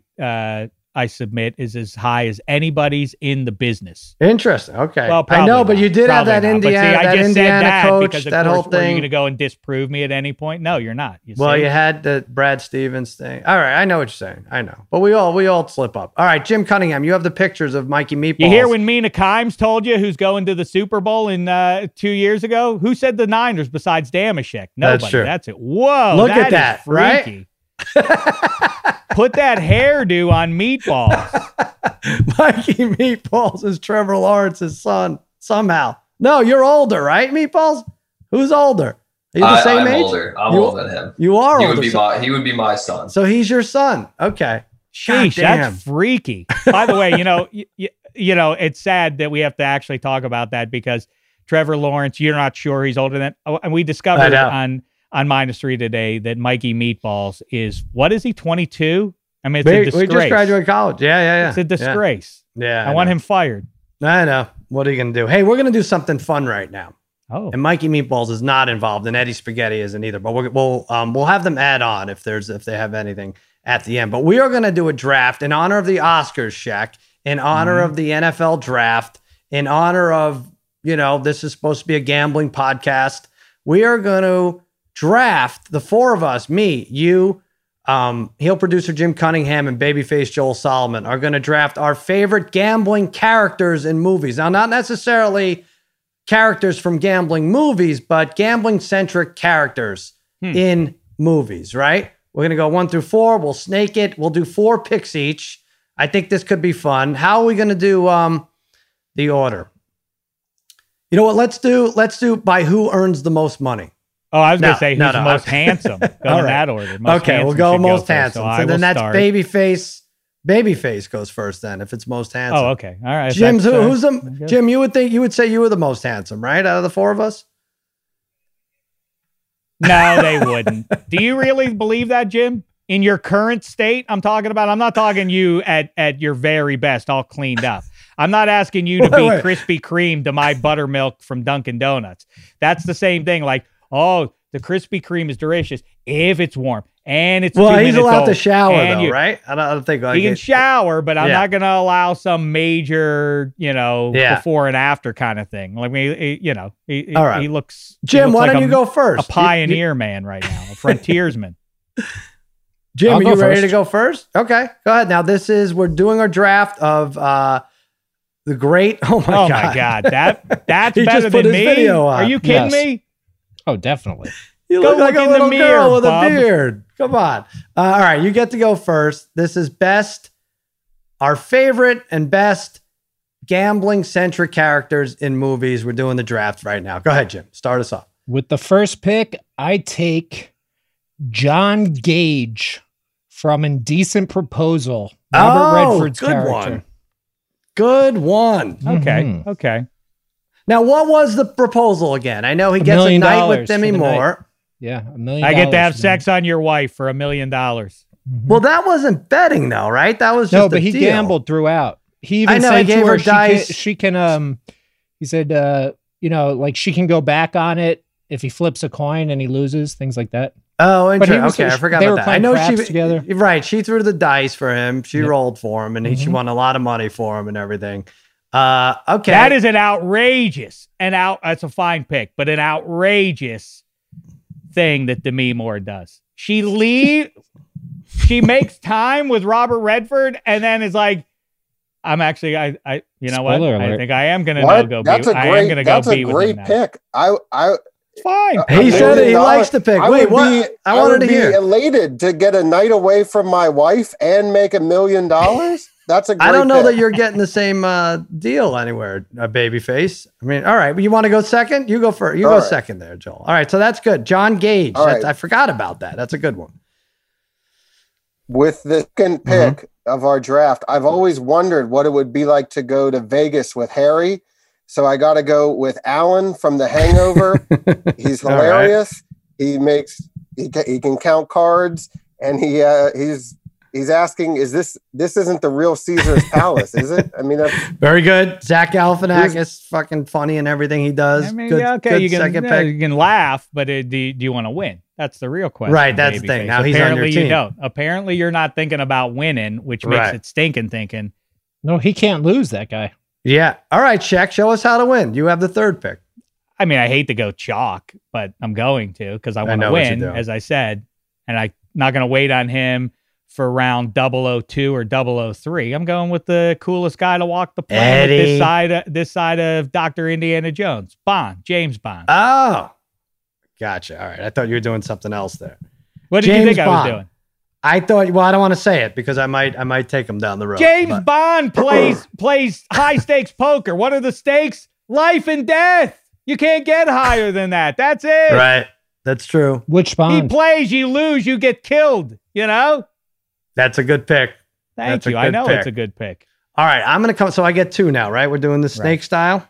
I submit is as high as anybody's in the business. Interesting. Okay. Well, I know, but you did have that Indiana coach, because that whole thing. Are you going to go and disprove me at any point? No, you're not. You had the Brad Stevens thing. All right. I know what you're saying. I know, but we all slip up. All right. Jim Cunningham, you have the pictures of Mikey Meatballs. You hear when Mina Kimes told you who's going to the Super Bowl in 2 years ago? Who said the Niners besides Damashek? Nobody. That's true. That's it. Whoa. Look at that. Freaky. Right? Put that hairdo on Meatballs. Mikey Meatballs is Trevor Lawrence's son somehow. No, you're older, right, Meatballs? Who's older? Are you the same age? I'm older than him. You are older. He would be my son. So he's your son. Okay. Sheesh, that's freaky. By the way, it's sad that we have to actually talk about that, because Trevor Lawrence, you're not sure he's older than. And we discovered on -3 today that Mikey Meatballs is, what is he, 22? I mean, it's a disgrace. We just graduated college. Yeah. It's a disgrace. Yeah. I want him fired. I know. What are you going to do? Hey, we're going to do something fun right now. Oh. And Mikey Meatballs is not involved, and Eddie Spaghetti isn't either. But we'll have them add on if they have anything at the end. But we are going to do a draft in honor of the Oscars, Shaq, in honor of the NFL draft, in honor of, this is supposed to be a gambling podcast. We are going to draft, the 4 of us, me, you, heel producer Jim Cunningham, and babyface Joel Solomon are going to draft our favorite gambling characters in movies. Now, not necessarily characters from gambling movies, but gambling-centric characters in movies, right? We're going to go 1 through 4. We'll snake it. We'll do 4 picks each. I think this could be fun. How are we going to do the order? You know what? Let's do by who earns the most money. Oh, I was going to say who's the most handsome. Go in that order. Okay, we'll go most handsome. So then that's babyface. Babyface goes first then, if it's most handsome. Oh, okay. All right. Jim, who's the Jim? You would say you were the most handsome, right? Out of the 4 of us? No, they wouldn't. Do you really believe that, Jim? In your current state, I'm talking about. I'm not talking you at your very best, all cleaned up. I'm not asking you to be Krispy Kreme to my buttermilk from Dunkin' Donuts. That's the same thing. Like, oh, the Krispy Kreme is delicious if it's warm and it's he's allowed to shower though, right? I don't think he can shower, but I'm not going to allow some major, before and after kind of thing. Like he looks. Jim, why don't you go first? A pioneer man right now, a frontiersman. Jim, are you ready to go first? Okay, go ahead. Now we're doing our draft of the great. Oh my god, that's better than me. Are you kidding me? Oh, definitely. You Go look like look a in the little mirror, girl with bub. a beard. Come on. All right, you get to go first. This is our favorite and best gambling-centric characters in movies. We're doing the draft right now. Go ahead, Jim. Start us off. With the first pick, I take John Gage from Indecent Proposal. Robert Redford's good character. one. Good one. Okay. Okay. Now, what was the proposal again? I know he gets a night with Demi Moore. Yeah, $1 million. I get to have sex on your wife for $1 million. Well, that wasn't betting, though, right? That was just but he deal. gambled throughout. He even I know, said he gave to her her dice. she can he said, like she can go back on it if he flips a coin and he loses, things like that. Oh, interesting. Okay, I forgot they about were that. I playing know craps together. Right. She threw the dice for him. She rolled for him, and she won a lot of money for him and everything. Okay. That is an outrageous, that's a fine pick, but an outrageous thing that Demi Moore does. She makes time with Robert Redford and then is like, I'm actually, you know what? Spoiler alert. I think I am going to go That's be. a I am going to go be great with him now. pick. It's fine. He said he likes to pick. Wait, what? I wanted to hear. Elated to get a night away from my wife and make $1 million. That's a great I don't know pick. that you're getting the same deal anywhere, Babyface. I mean, all right, but you want to go second? You go first. You go second there, Joel. All right, so that's good. John Gage. Right. I forgot about that. That's a good one. With the second pick of our draft, I've always wondered what it would be like to go to Vegas with Harry. So I got to go with Alan from The Hangover. He's hilarious. Right. He can count cards, and he's asking, this isn't the real Caesar's Palace, is it? I mean, that's very good. Zach Galifianakis, fucking funny and everything he does. I mean, good, okay, good you second pick. you can laugh, but do you want to win? That's the real question. Right, that's the thing. Now he's on your team. You don't. Apparently, you're not thinking about winning, which makes it stinking thinking. No, he can't lose, that guy. Yeah. All right, Shaq, show us how to win. You have the third pick. I mean, I hate to go chalk, but I'm going to because I want to win, as I said. And I'm not going to wait on him for round 002 or 003. I'm going with the coolest guy to walk the planet this side of Dr. Indiana Jones. James Bond. Oh, gotcha. All right. I thought you were doing something else there. What did you think I was doing? I thought, well, I don't want to say it because I might take him down the road. James Bond plays high stakes poker. What are the stakes? Life and death. You can't get higher than that. That's it. Right. That's true. Which Bond? He plays, you lose, you get killed. You know? That's a good pick. Thank you. I know it's a good pick. All right. I'm going to come. So I get two now, right? We're doing the snake style.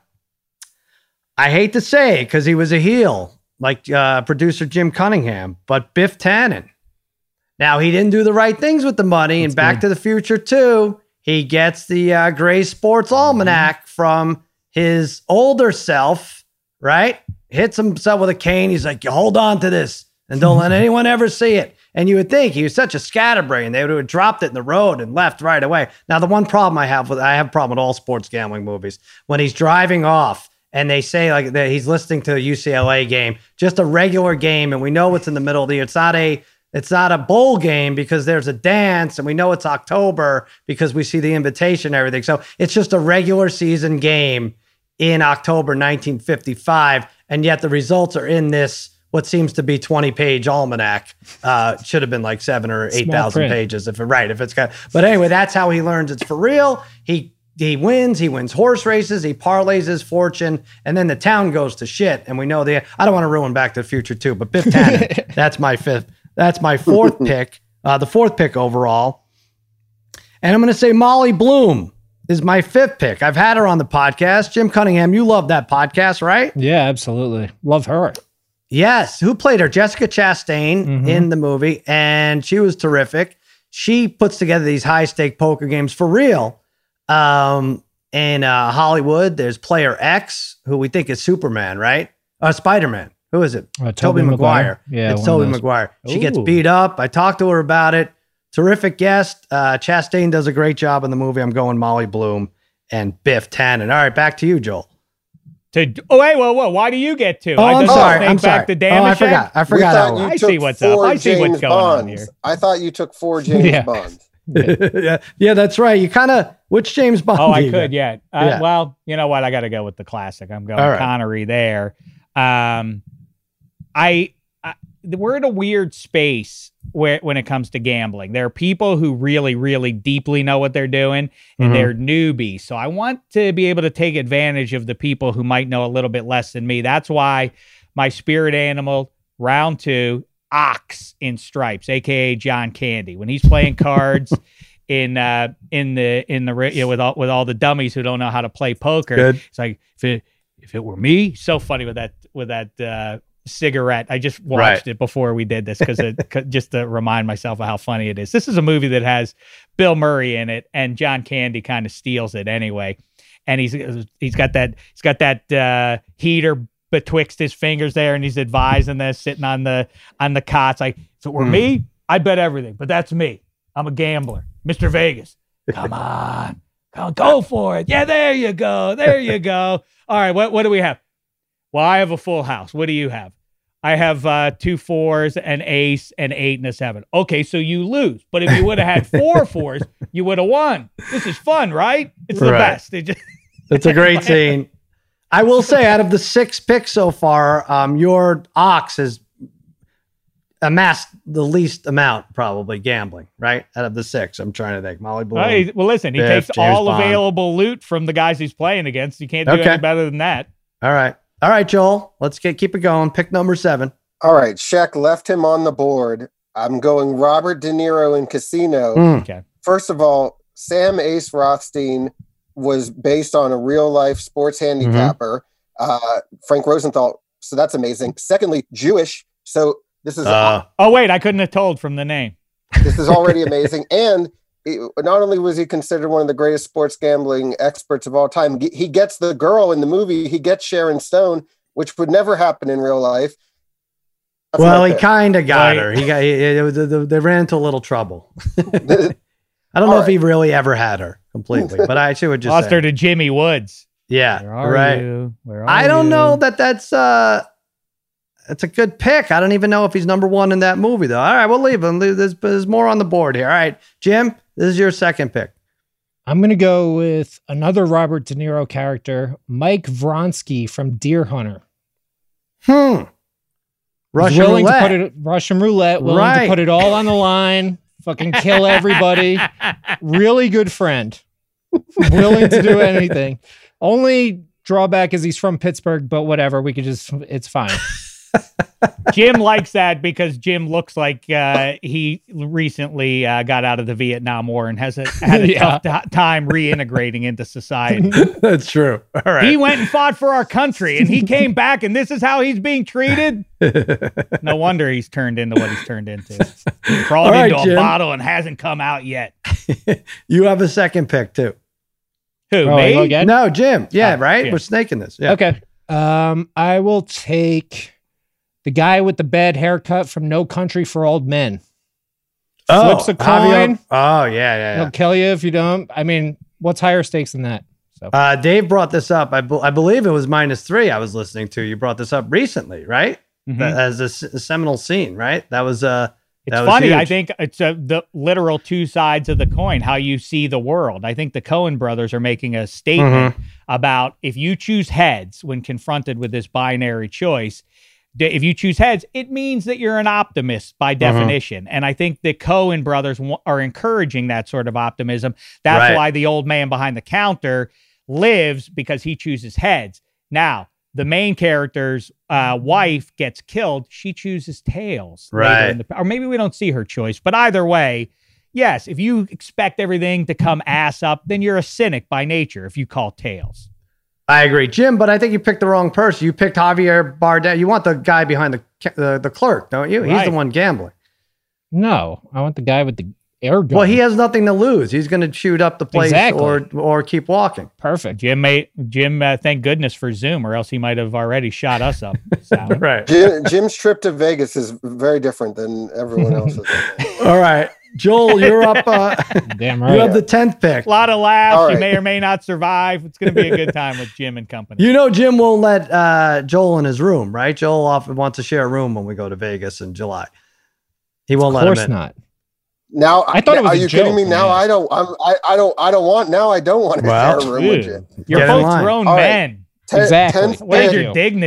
I hate to say it because he was a heel, like producer Jim Cunningham, but Biff Tannen. Now, he didn't do the right things with the money. And Back to the Future 2, he gets the Gray Sports Almanac from his older self, right? Hits himself with a cane. He's like, you hold on to this and don't let anyone ever see it. And you would think he was such a scatterbrain. They would have dropped it in the road and left right away. Now, the one problem I have a problem with all sports gambling movies. When he's driving off and they say like that he's listening to a UCLA game, just a regular game, and we know what's in the middle of the year. It's not a bowl game because there's a dance and we know it's October because we see the invitation and everything. So it's just a regular season game in October 1955. And yet the results are in this, what seems to be 20-page almanac. Should have been like 7,000 or 8,000 pages if it's got, but anyway, that's how he learns it's for real. He wins horse races, he parlays his fortune, and then the town goes to shit. And we know I don't want to ruin Back to the Future 2, but Biff Tannen, that's my fourth pick, the fourth pick overall. And I'm going to say Molly Bloom is my fifth pick. I've had her on the podcast. Jim Cunningham, you love that podcast, right? Yeah, absolutely. Love her. Yes. Who played her? Jessica Chastain in the movie, and she was terrific. She puts together these high-stake poker games for real. In Hollywood, there's Player X, who we think is Superman, right? Spider-Man. Who is it? Tobey Maguire. Yeah, it's Tobey Maguire. She gets beat up. I talked to her about it. Terrific guest. Chastain does a great job in the movie. I'm going Molly Bloom and Biff Tannen. All right, back to you, Joel. Whoa. Why do you get two? I'm sorry. Back to Damashek? I forgot. I see what's up. I see what's going on here. I thought you took 4 James Bonds. Yeah, that's right. You kind of, which James Bond? Oh, I could, yeah. Well, you know what? I got to go with the classic. I'm going Connery there. I we're in a weird space when it comes to gambling. There are people who really, really deeply know what they're doing, and they're newbies. So I want to be able to take advantage of the people who might know a little bit less than me. That's why my spirit animal, round 2, Ox in stripes, aka John Candy. When he's playing cards with all the dummies who don't know how to play poker, it's like if it were me. So funny with that cigarette. I just watched it before we did this just to remind myself of how funny it is. This is a movie that has Bill Murray in it, and John Candy kind of steals it anyway. And he's got that heater betwixt his fingers there, and he's advising this, sitting on the cots. Like, if it were me, I'd bet everything, but that's me. I'm a gambler, Mr. Vegas. Come on, go for it. Yeah, there you go. All right, what do we have? Well, I have a full house. What do you have? I have 2 4s, an ace, an 8, and a 7. Okay, so you lose. But if you would have had 4 4s, you would have won. This is fun, right? It's the best. It's a great scene. I will say, out of the 6 picks so far, your Ox has amassed the least amount, probably, gambling, right? Out of the 6, I'm trying to think. Molly Bloom. Well, listen, he takes James all Bond. Available loot from the guys he's playing against. You can't do any better than that. All right, Joel. Let's keep it going. Pick number 7. All right, Shaq left him on the board. I'm going Robert De Niro in Casino. Okay. First of all, Sam Ace Rothstein was based on a real life sports handicapper, Frank Rosenthal. So that's amazing. Secondly, Jewish. So this is. Oh wait, I couldn't have told from the name. This is already amazing. And not only was he considered one of the greatest sports gambling experts of all time, he gets the girl in the movie. He gets Sharon Stone, which would never happen in real life. Well, he kind of got her. They ran into a little trouble. I don't know if he really ever had her completely, but I actually would just lost her to Jimmy Woods. Yeah, Where are I don't you? know that's a good pick. I don't even know if he's number 1 in that movie, though. All right, we'll leave him. There's more on the board here. All right, Jim, this is your second pick. I'm going to go with another Robert De Niro character, Mike Vronsky from Deer Hunter. Russian roulette. Russian roulette, willing to put it all on the line, fucking kill everybody. Really good friend. Willing to do anything. Only drawback is he's from Pittsburgh, but whatever. It's fine. Jim likes that because Jim looks like he recently got out of the Vietnam War and had a tough time reintegrating into society. That's true. All right. He went and fought for our country, and he came back, and this is how he's being treated. No wonder he's turned into what he's turned into. He crawled into a bottle and hasn't come out yet. You have a second pick too. Who, me? Again? No, Jim. Yeah, right? Jim. We're snaking this. Yeah. Okay. I will take the guy with the bad haircut from No Country for Old Men. Flips a coin. Yeah. He'll kill you if you don't. I mean, what's higher stakes than that? So Dave brought this up. I believe it was -3 I was listening to. You brought this up recently, right? As a seminal scene, right? That was it's funny. Huge. I think it's the literal 2 sides of the coin, how you see the world. I think the Coen brothers are making a statement about if you choose heads when confronted with this binary choice, if you choose heads, it means that you're an optimist by definition. And I think the Coen brothers are encouraging that sort of optimism. That's why the old man behind the counter lives, because he chooses heads. Now, the main character's wife gets killed. She chooses tails. Right. Or maybe we don't see her choice. But either way, yes, if you expect everything to come ass up, then you're a cynic by nature if you call tails. I agree, Jim, but I think you picked the wrong person. You picked Javier Bardem. You want the guy behind the clerk, don't you? He's the one gambling. No, I want the guy with the air gun. Well, he has nothing to lose. He's going to shoot up the place or keep walking. Perfect. Jim, thank goodness for Zoom, or else he might have already shot us up. Right. Jim's trip to Vegas is very different than everyone else's. All right. Joel, you're up. Damn right. You have the 10th pick. A lot of laughs. Right. You may or may not survive. It's going to be a good time with Jim and company. You know, Jim won't let Joel in his room, right? Joel often wants to share a room when we go to Vegas in July. He won't let him in. Of course not. Now I thought it was. Are you kidding me? Now I don't want. Now I don't want to share a room with you. You're both grown men. Exactly. Where's your dignity?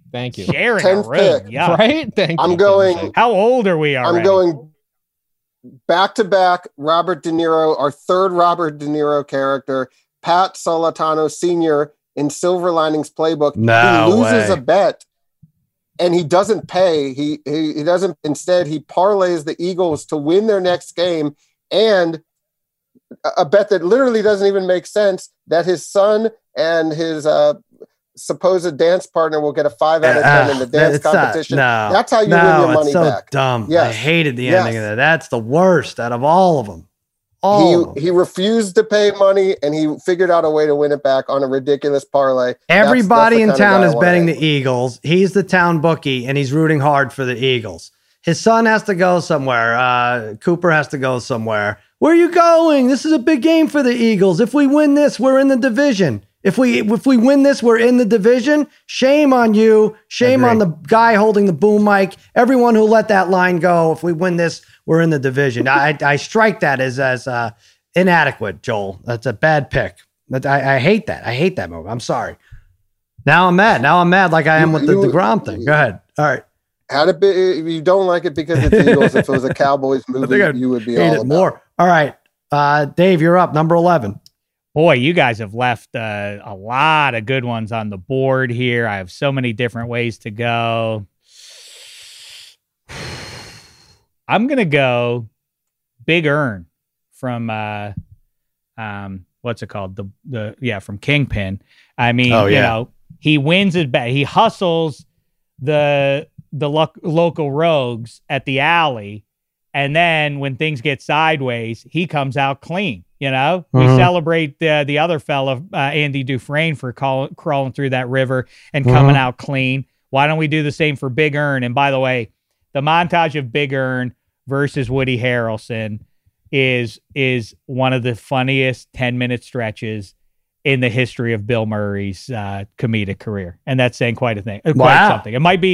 Thank you. Sharing a room. Yeah. Right? Thank you. I'm going. How old are we already? I'm going back to back. Robert De Niro, our third Robert De Niro character, Pat Solitano Sr. in Silver Linings Playbook. No he loses way. a bet and he doesn't pay. He doesn't. Instead, he parlays the Eagles to win their next game, and a bet that literally doesn't even make sense, that his son and his supposed dance partner will get a 5 out of 10 in the dance competition. That's how you win your money back. Dumb. Yes. I hated the ending of that. That's the worst out of all of them. He refused to pay money, and he figured out a way to win it back on a ridiculous parlay. Everybody in town is betting the Eagles. He's the town bookie, and he's rooting hard for the Eagles. His son has to go somewhere. Cooper has to go somewhere. Where are you going? This is a big game for the Eagles. If we win this, we're in the division. If we win this, we're in the division. Shame on you. Shame on the guy holding the boom mic. Everyone who let that line go. If we win this, we're in the division. I strike that as inadequate, Joel. That's a bad pick. But I hate that. I hate that move. I'm sorry. Now I'm mad. Like I am with the DeGrom thing. Go ahead. All right. Had it been, if you don't like it because it's Eagles, if it was a Cowboys movie, you would be all about it more. All right. Dave, you're up. Number 11. Boy, you guys have left a lot of good ones on the board here. I have so many different ways to go. I'm going to go Big Earn from, what's it called? From Kingpin. I mean, you know, he wins his bet. He hustles the local rogues at the alley, and then when things get sideways, he comes out clean. You know, we celebrate the other fella, Andy Dufresne, for crawling through that river and coming out clean. Why don't we do the same for Big Earn? And by the way, the montage of Big Earn versus Woody Harrelson is one of the funniest 10-minute stretches in the history of Bill Murray's comedic career, and that's saying quite a thing. Quite something. It might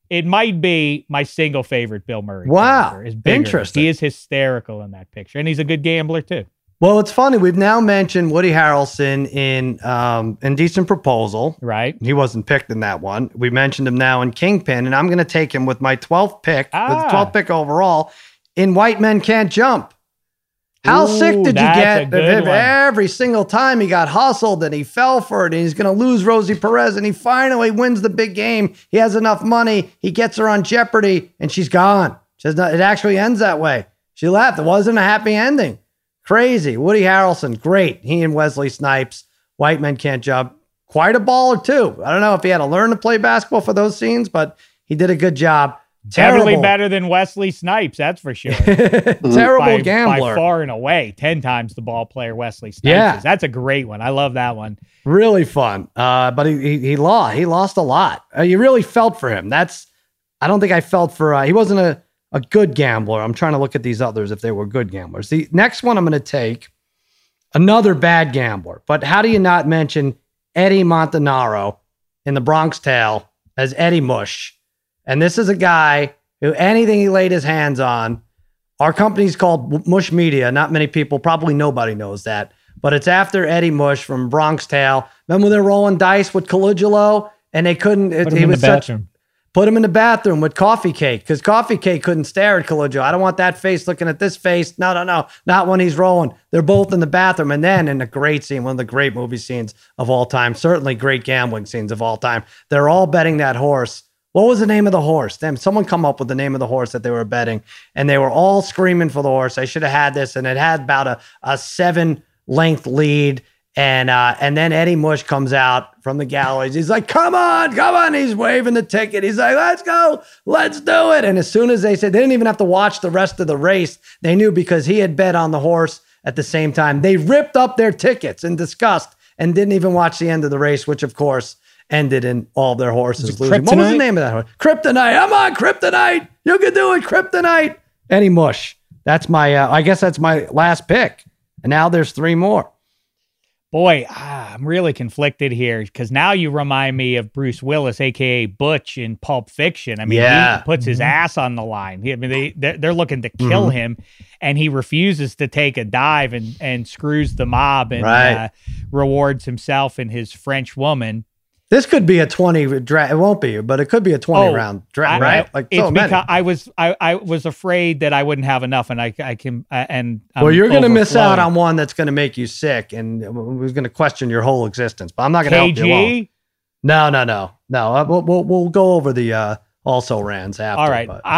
be my single favorite Bill Murray. Wow, is Big interesting. Earn. He is hysterical in that picture, and he's a good gambler too. Well, it's funny. We've now mentioned Woody Harrelson in Indecent Proposal. Right. He wasn't picked in that one. We mentioned him now in Kingpin, and I'm going to take him with my 12th pick, with the 12th pick overall, in White Men Can't Jump. How sick did you get if every single time he got hustled and he fell for it and he's going to lose Rosie Perez and he finally wins the big game. He has enough money. He gets her on Jeopardy and she's gone. It actually ends that way. She left. It wasn't a happy ending. Crazy. Woody Harrelson, great. He and Wesley Snipes, White Men Can't Jump. Quite a baller, too. I don't know if he had to learn to play basketball for those scenes, but he did a good job. Definitely better than Wesley Snipes, that's for sure. Terrible gambler. By far and away, 10 times the ball player Wesley Snipes is. That's a great one. I love that one. Really fun. But he lost. He lost a lot. You really felt for him. I don't think I felt for... he wasn't a good gambler. I'm trying to look at these others if they were good gamblers. The next one I'm going to take, another bad gambler. But how do you not mention Eddie Montanaro in The Bronx Tale as Eddie Mush? And this is a guy who anything he laid his hands on, our company's called Mush Media. Not many people, probably nobody knows that. But it's after Eddie Mush from Bronx Tale. Remember when they're rolling dice with Caligula and they couldn't... Put him in the bathroom with Coffee Cake because Coffee Cake couldn't stare at Caligula. I don't want that face looking at this face. No. Not when he's rolling. They're both in the bathroom. And then in a great scene, one of the great movie scenes of all time, certainly great gambling scenes of all time, they're all betting that horse. What was the name of the horse? Damn, someone come up with the name of the horse that they were betting. And they were all screaming for the horse. I should have had this. And it had about a 7-length lead. And then Eddie Mush comes out from the galleries. He's like, come on. He's waving the ticket. He's like, let's go. Let's do it. And as soon as they said, they didn't even have to watch the rest of the race. They knew because he had bet on the horse at the same time. They ripped up their tickets in disgust and didn't even watch the end of the race, which of course ended in all their horses losing. What was the name of that horse? Kryptonite. Come on, Kryptonite. You can do it, Kryptonite. Eddie Mush. That's my, I guess that's my last pick. And now there's 3 more. Boy, I'm really conflicted here because now you remind me of Bruce Willis, a.k.a. Butch in Pulp Fiction. I mean, he puts his ass on the line. I mean, they're looking to kill him, and he refuses to take a dive and screws the mob and rewards himself and his French woman. This could be a 20 draft. It won't be, but it could be a 20 round draft, right? Like it's because I was afraid that I wouldn't have enough, and I can and well, you're going to miss out on one that's going to make you sick, and we're going to question your whole existence. But I'm not going to help you along. No. We'll go over the also rans after. All right, but.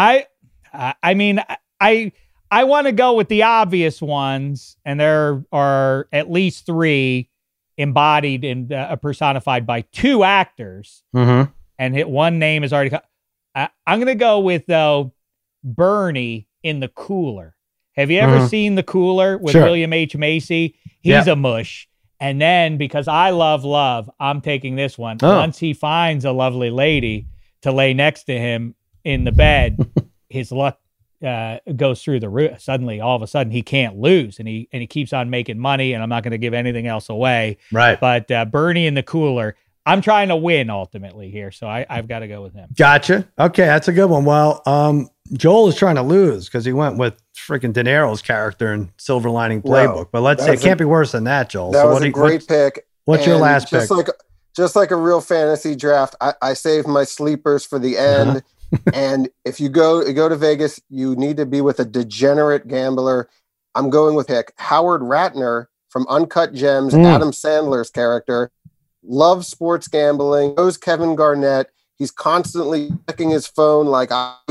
I mean I want to go with the obvious ones, and there are at least 3 embodied and personified by 2 actors, and one name is already. I'm going to go with though Bernie in The Cooler. Have you ever seen The Cooler with William H. Macy? He's a mush. And then because I love, I'm taking this one. Once he finds a lovely lady to lay next to him in the bed, his luck goes through the roof. Suddenly, all of a sudden, he can't lose, and he keeps on making money. And I'm not going to give anything else away. Right. But Bernie in The Cooler. I'm trying to win ultimately here, so I've got to go with him. Gotcha. Okay, that's a good one. Well, Joel is trying to lose because he went with freaking De Niro's character in Silver Lining Playbook. But let's say it can't be worse than that, Joel. That was a great pick. What's your last pick? Just like a real fantasy draft, I saved my sleepers for the end. And if you go to Vegas, you need to be with a degenerate gambler. I'm going with Howard Ratner from Uncut Gems, Adam Sandler's character. Loves sports gambling, knows Kevin Garnett. He's constantly checking his phone like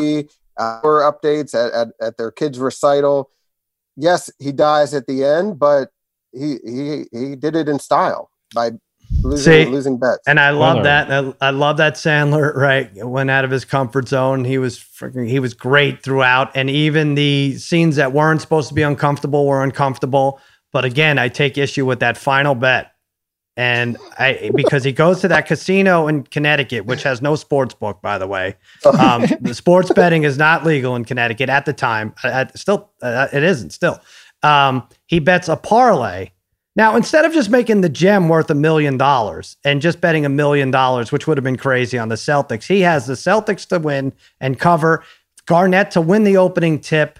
for updates at their kids' recital. Yes, he dies at the end, but he did it in style by losing bets. And I love that. I love that Sandler, right, went out of his comfort zone. He was great throughout. And even the scenes that weren't supposed to be uncomfortable were uncomfortable. But again, I take issue with that final bet. And because he goes to that casino in Connecticut, which has no sports book, by the way. The sports betting is not legal in Connecticut at the time. It isn't still. He bets a parlay. Now, instead of just making the gem worth $1 million and just betting $1 million, which would have been crazy on the Celtics, he has the Celtics to win and cover, Garnett to win the opening tip,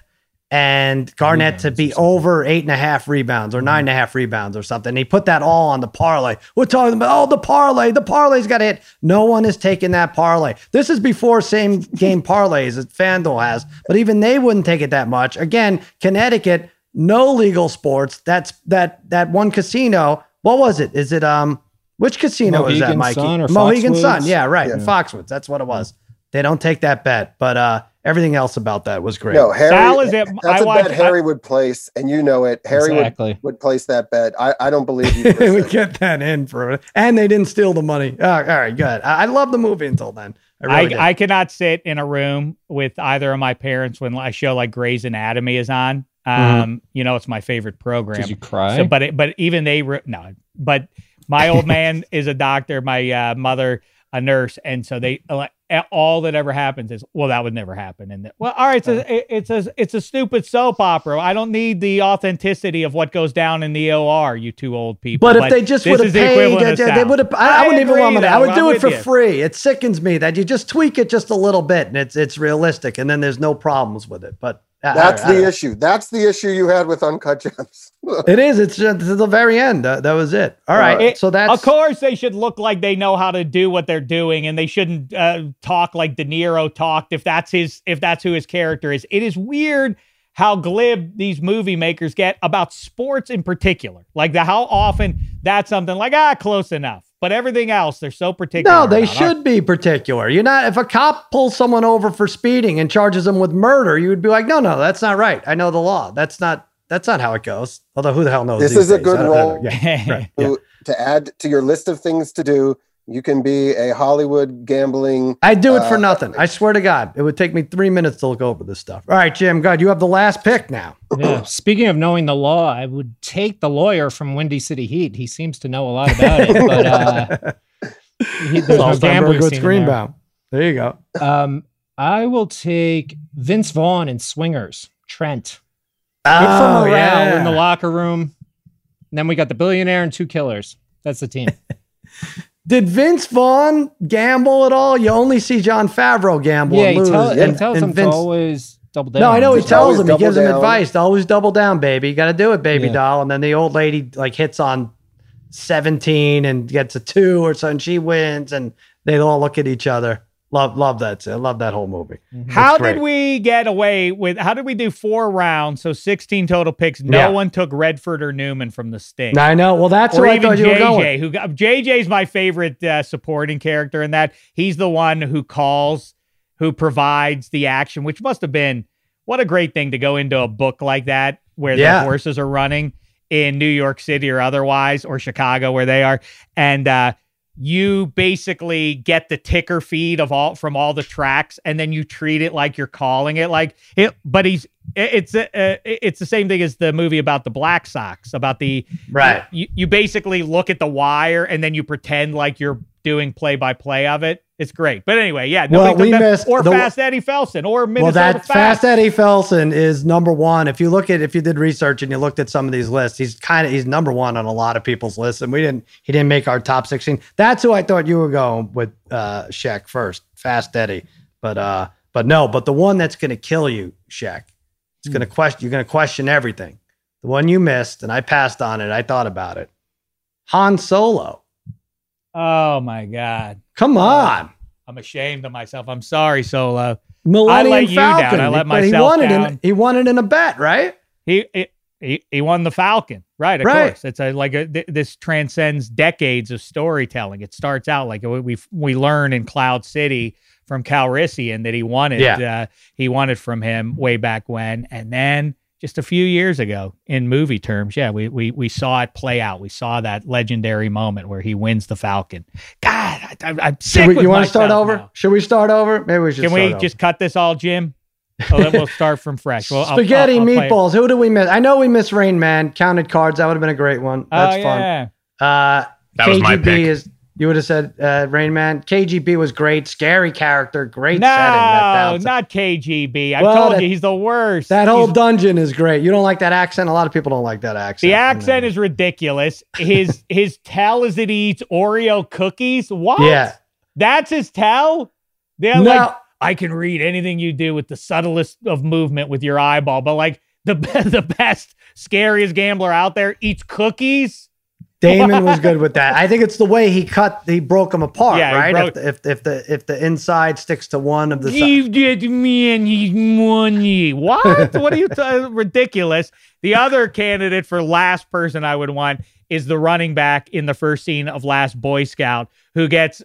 and Garnett to be over 8.5 rebounds or 9.5 rebounds or something. And he put that all on the parlay. We're talking about, the parlay's got to hit. No one is taking that parlay. This is before same game parlays that FanDuel has, but even they wouldn't take it that much. Again, Connecticut, no legal sports. That's that one casino. What was it? Is it, which casino Mohegan is that, Mikey? Mohegan Sun. Yeah, right. In Foxwoods. That's what it was. They don't take that bet, but everything else about that was great. No, Harry, that's a bet Harry would place, and you know it. Harry would place that bet. I don't believe you. We get that in for it. And they didn't steal the money. All right, good. I love the movie until then. I cannot sit in a room with either of my parents when a show like Grey's Anatomy is on. You know, it's my favorite program. Did you cry? So, but even no. But my old man is a doctor. My mother a nurse, and so they all that ever happens is, well, that would never happen. And all right, it's a stupid soap opera. I don't need the authenticity of what goes down in the OR, you two old people. But if they just would have paid, they would have. I wouldn't even want money. I would do it for free. It sickens me that you just tweak it just a little bit, and it's realistic, and then there's no problems with it. But that's the issue. That's the issue you had with Uncut Gems. It is. It's to the very end. That was it. All right. So that's. Of course, they should look like they know how to do what they're doing, and they shouldn't talk like De Niro talked. If that's who his character is. It is weird how glib these movie makers get about sports in particular. Like how often that's something like close enough. But everything else, they're so particular. No, they should be particular. You're not. If a cop pulls someone over for speeding and charges them with murder, you would be like, no, that's not right. I know the law. That's not how it goes. Although who the hell knows? This is a good role to add to your list of things to do. You can be a Hollywood gambling. I do it for nothing. I swear to God, it would take me 3 minutes to look over this stuff. All right, Jim, God, you have the last pick now. Yeah. Speaking of knowing the law, I would take the lawyer from Windy City Heat. He seems to know a lot about it, but there's no gambling scene Greenbaum. There you go. I will take Vince Vaughn in Swingers. Trent. Good for morale in the locker room. And then we got the billionaire and 2 killers. That's the team. Did Vince Vaughn gamble at all? You only see Jon Favreau gamble and lose. He tells him to always double down. No, I know he tells him. He gives him advice to always double down, baby. You got to do it, baby doll. And then the old lady hits on 17 and gets a 2 or something. She wins, and they all look at each other. Love that. I love that whole movie. How did we get away with? How did we do 4 rounds? So 16 total picks. No one took Redford or Newman from The Sting. I know. Well, that's where I thought you were going. JJ's my favorite supporting character in that. He's the one who calls, who provides the action, which must have been what a great thing to go into a book like that where the horses are running in New York City or otherwise, or Chicago where they are, and you basically get the ticker feed from all the tracks, and then you treat it like you're calling it like it. But it's the same thing as the movie about the Black Sox, about the You basically look at the wire and then you pretend like you're doing play-by-play of it. It's great. But anyway, Fast Eddie Felson or Minnesota Fast Eddie Felson is number one. If you did research and you looked at some of these lists, he's number one on a lot of people's lists, and he didn't make our top 16. That's who I thought you were going with, Shaq first, Fast Eddie. But the one that's going to kill you, Shaq, you're going to question everything. The one you missed, and I passed on it. I thought about it. Han Solo. Oh my God. Come on. I'm ashamed of myself. I'm sorry, Solo. Millennium I let you Falcon. down. I let myself down. He won it in a bet, right? He won the Falcon. Right, of course. It's this transcends decades of storytelling. It starts out like we learn in Cloud City from Calrissian that he won it. Yeah. He won it from him way back when. And then just a few years ago, in movie terms, we saw it play out. We saw that legendary moment where he wins the Falcon. God, I'm sick with myself. You want to start over? Now. Should we start over? Maybe we should. Can we just cut this all, Jim? Oh, then we'll start from fresh. Well, Spaghetti meatballs. Who do we miss? I know we missed Rain Man. Counted cards. That would have been a great one. That's fun. That was my pick. You would have said Rain Man. KGB was great. Scary character. Great setting. No, not KGB. I told you he's the worst. That whole dungeon is great. You don't like that accent? A lot of people don't like that accent. The accent is ridiculous. His tell is it eats Oreo cookies. What? Yeah. That's his tell? Like, I can read anything you do with the subtlest of movement with your eyeball, but like the best, scariest gambler out there eats cookies. Damon was good with that. I think it's the way he broke them apart, right? If the inside sticks to one of the he did me and he won ye. What? What are you ridiculous? The other candidate for last person I would want is the running back in the first scene of Last Boy Scout who gets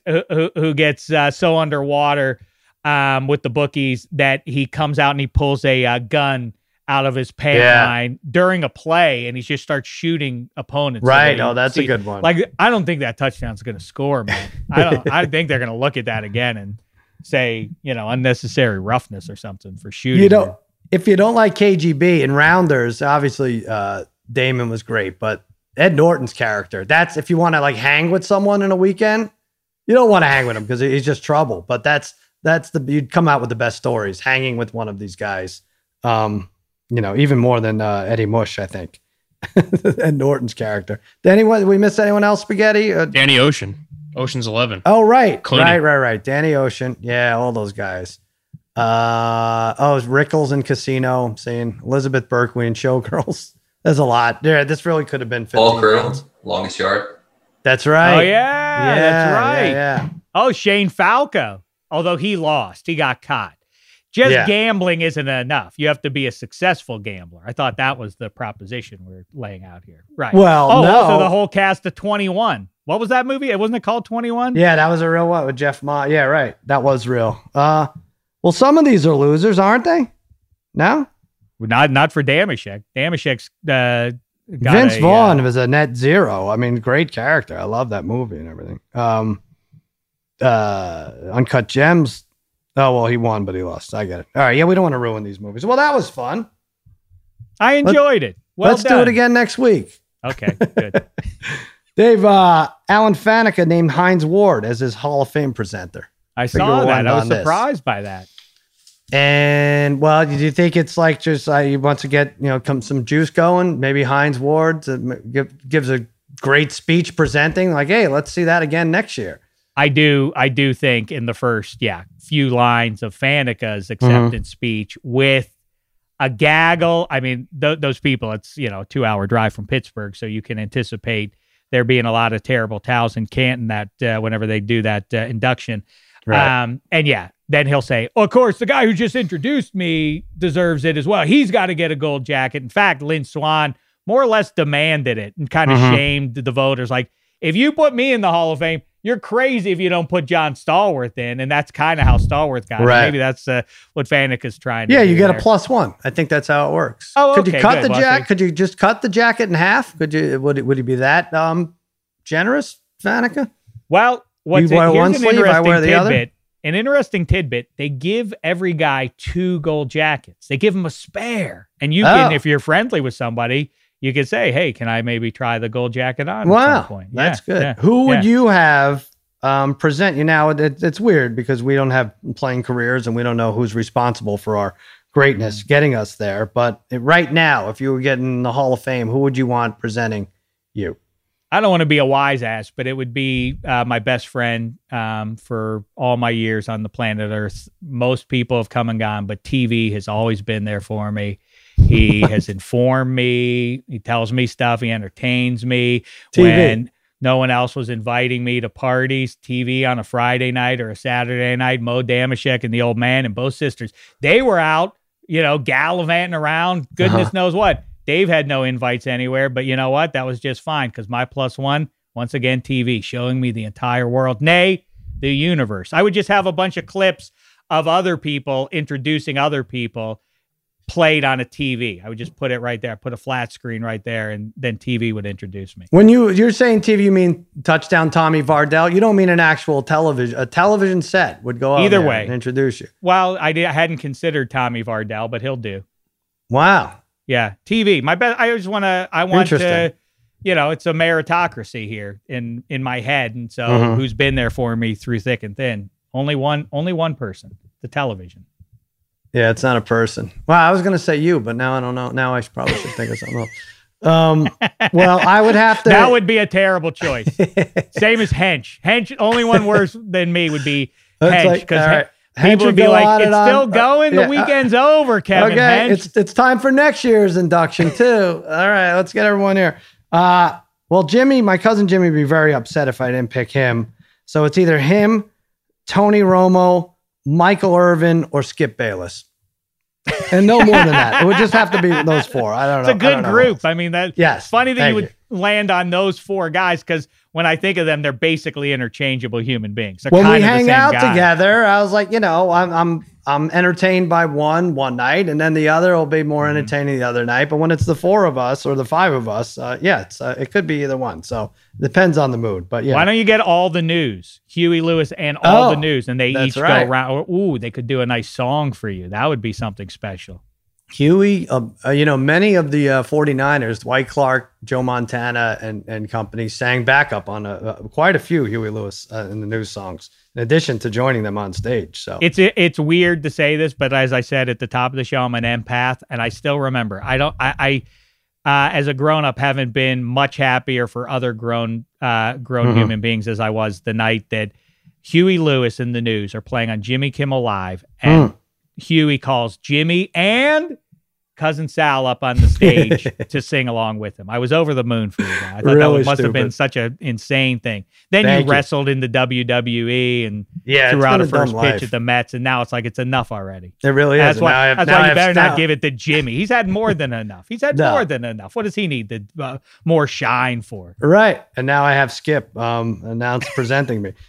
so underwater with the bookies that he comes out and he pulls a gun out of his pant line during a play, and he just starts shooting opponents. Right. That's a good one. Like, I don't think that touchdown's going to score, man. I think they're going to look at that again and say, unnecessary roughness or something for shooting. If you don't like KGB and Rounders, obviously Damon was great, but Ed Norton's character, that's if you want to like hang with someone in a weekend, you don't want to hang with him because he's just trouble. But you'd come out with the best stories hanging with one of these guys. Even more than Eddie Mush, I think. And Norton's character. Did we miss anyone else, Spaghetti? Danny Ocean. Ocean's 11. Oh, right. Clooney. Right. Danny Ocean. Yeah, all those guys. Rickles in Casino. I'm saying Elizabeth Berkley in Showgirls. There's a lot. Yeah, this really could have been 15 Paul Curran, Longest Yard. That's right. Oh, yeah. That's right. Yeah. Oh, Shane Falco. Although he lost. He got caught. Just gambling isn't enough. You have to be a successful gambler. I thought that was the proposition we're laying out here. Right. Well, no. Also the whole cast of 21. What was that movie? Wasn't it called 21? Yeah, that was a real one with Jeff Ma. Yeah, right. That was real. Well, some of these are losers, aren't they? No? Not for Damashek. Damashek's Vince Vaughn was a net zero. I mean, great character. I love that movie and everything. Uncut Gems. Oh, well, he won, but he lost. I get it. All right. Yeah, we don't want to ruin these movies. Well, that was fun. I enjoyed it. Let's do it again next week. Okay, good. Dave, Alan Faneca named Hines Ward as his Hall of Fame presenter. I saw that. I was surprised by that. And, well, do you think it's like just you want to get, some juice going? Maybe Hines Ward gives a great speech presenting like, hey, let's see that again next year. I do think in the first, few lines of Faneca's acceptance speech with a gaggle. I mean, those people, it's, a 2-hour drive from Pittsburgh, so you can anticipate there being a lot of terrible towels in Canton that whenever they do that induction. Right. And yeah, then he'll say, of course, the guy who just introduced me deserves it as well. He's got to get a gold jacket. In fact, Lynn Swann more or less demanded it and kind of shamed the voters. Like, if you put me in the Hall of Fame, you're crazy if you don't put John Stallworth in. And that's kind of how Stallworth got it. Maybe that's what Faneca is trying to do. Yeah, you get there. a +1. I think that's how it works. Oh, okay, could you cut the jacket? Could you just cut the jacket in half? Would he be that generous, Faneca? Well, here's one sleeve, I wear the other. An interesting tidbit, they give every guy 2 gold jackets. They give them a spare. And you can, if you're friendly with somebody, you could say, hey, can I maybe try the gold jacket on at some point? That's good. Yeah, who would you have present you? Now, it's weird because we don't have playing careers and we don't know who's responsible for our greatness getting us there. But right now, if you were getting the Hall of Fame, who would you want presenting you? I don't want to be a wise ass, but it would be my best friend for all my years on the planet Earth. Most people have come and gone, but TV has always been there for me. He has informed me. He tells me stuff. He entertains me. TV. When no one else was inviting me to parties, TV on a Friday night or a Saturday night, Mo Damashek and the old man and both sisters, they were out, gallivanting around, goodness knows what. Dave had no invites anywhere, but you know what? That was just fine because my +1, once again, TV, showing me the entire world, nay, the universe. I would just have a bunch of clips of other people introducing other people played on a TV. I would just put it right there, put a flat screen right there, and then TV would introduce me. When you're saying TV, you mean Touchdown Tommy Vardell? You don't mean an actual television. A television set would go out either there way and introduce you. Well, I hadn't considered Tommy Vardell, but he'll do. Wow. Yeah, TV. My best. I want to. It's a meritocracy here in my head, and so who's been there for me through thick and thin? Only one person. The television. Yeah, it's not a person. Well, I was going to say you, but now I don't know. Now I probably should think of something else. Well, I would have to. That would be a terrible choice. Same as Hench. Hench, only one worse than me would be Hench, because people would be like, "It's still going. The weekend's over, Kevin." Okay, Hench. it's time for next year's induction too. All right, let's get everyone here. Well, Jimmy, my cousin Jimmy, would be very upset if I didn't pick him. So it's either him, Tony Romo, Michael Irvin, or Skip Bayless. And no more than that. It would just have to be those 4. I don't know. It's a good group. I mean, yes, funny that you would land on those 4 guys, because when I think of them, they're basically interchangeable human beings. They're when kind we of hang the same out guy. together, I was like, I'm entertained by one night, and then the other will be more entertaining the other night. But when it's the 4 of us or the 5 of us, it could be either one. So it depends on the mood. But yeah, why don't you get all the news, Huey Lewis and all the news, and they each go around? Ooh, they could do a nice song for you. That would be something special. Huey, many of the 49ers, Dwight Clark, Joe Montana, and company sang backup on quite a few Huey Lewis in the news songs, in addition to joining them on stage. So it's weird to say this, but as I said at the top of the show, I'm an empath, and I still remember. I as a grown up, haven't been much happier for other grown human beings as I was the night that Huey Lewis and the News are playing on Jimmy Kimmel Live, and Huey calls Jimmy and Cousin Sal up on the stage to sing along with him. I was over the moon for you. I thought that must have been such an insane thing. Then you wrestled in the WWE and threw out a first pitch at the Mets, and now it's like it's enough already. It really is. That's why you better not give it to Jimmy. He's had more than enough. More than enough. What does he need more shine for? Right. And now I have Skip presenting me.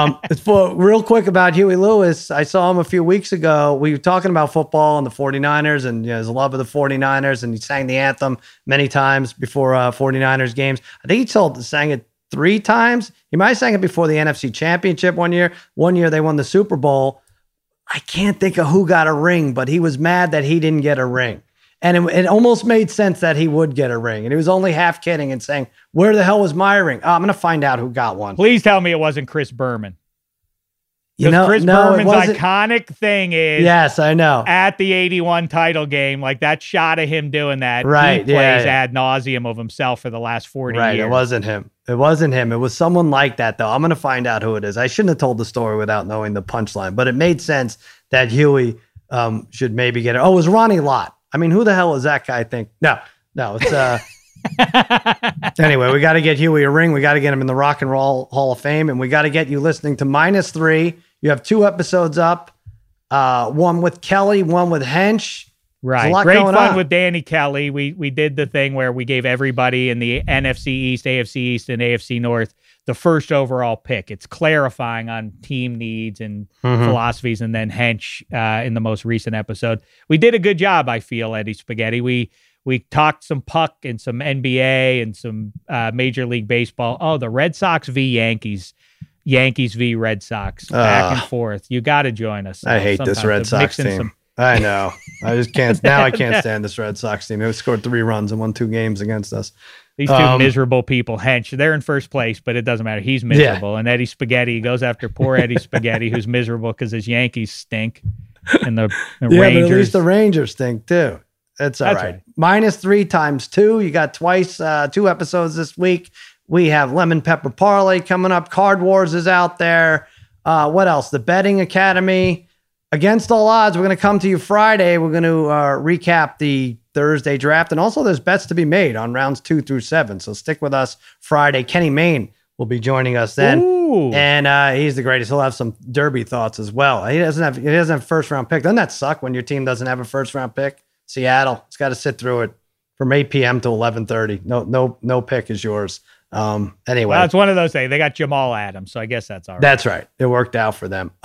Real quick about Huey Lewis. I saw him a few weeks ago. We were talking about football and the 49ers and his love of the 49ers, and he sang the anthem many times before 49ers games. I think he sang it 3 times. He might have sang it before the NFC Championship one year. One year they won the Super Bowl. I can't think of who got a ring, but he was mad that he didn't get a ring. And it almost made sense that he would get a ring. And he was only half kidding and saying, where the hell was my ring? I'm going to find out who got one. Please tell me it wasn't Chris Berman. Chris Berman's iconic thing is, yes, I know, at the 81 title game, like that shot of him doing that, right? He plays ad nauseum of himself for the last 40 years. It wasn't him. It was someone like that, though. I'm going to find out who it is. I shouldn't have told the story without knowing the punchline, but it made sense that Huey should maybe get it. Oh, it was Ronnie Lott. I mean, who the hell is that guy? No, it's Anyway, we got to get Huey a ring. We got to get him in the Rock and Roll Hall of Fame, and we got to get you listening to -3. You have 2 episodes up. One with Kelly, one with Hench. Right. Great fun with Danny Kelly. We did the thing where we gave everybody in the NFC East, AFC East, and AFC North the first overall pick. It's clarifying on team needs and philosophies, and then Hench in the most recent episode. We did a good job, I feel, Eddie Spaghetti. We talked some puck and some NBA and some Major League Baseball. Oh, the Red Sox v. Yankees. Yankees v. Red Sox. Back and forth. You got to join us. I hate this Red Sox team. I know. I just can't. Now I can't stand this Red Sox team. They scored 3 runs and won 2 games against us. These 2 miserable people. Hench, they're in first place, but it doesn't matter. He's miserable. Yeah. And Eddie Spaghetti goes after poor Eddie Spaghetti, who's miserable because his Yankees stink. And the Rangers. But at least the Rangers stink too. That's all right. -3 times 2. You got twice 2 episodes this week. We have Lemon Pepper Parlay coming up. Card Wars is out there. What else? The Betting Academy. Against All Odds, we're going to come to you Friday. We're going to recap the Thursday draft. And also there's bets to be made on rounds 2 through 7. So stick with us Friday. Kenny Mayne will be joining us then. Ooh. And he's the greatest. He'll have some Derby thoughts as well. He doesn't have a first round pick. Doesn't that suck when your team doesn't have a first round pick? Seattle, it's got to sit through it from 8 p.m. to 11:30. No pick is yours. Anyway. Well, it's one of those things. They got Jamal Adams, so I guess that's all right. That's right. It worked out for them.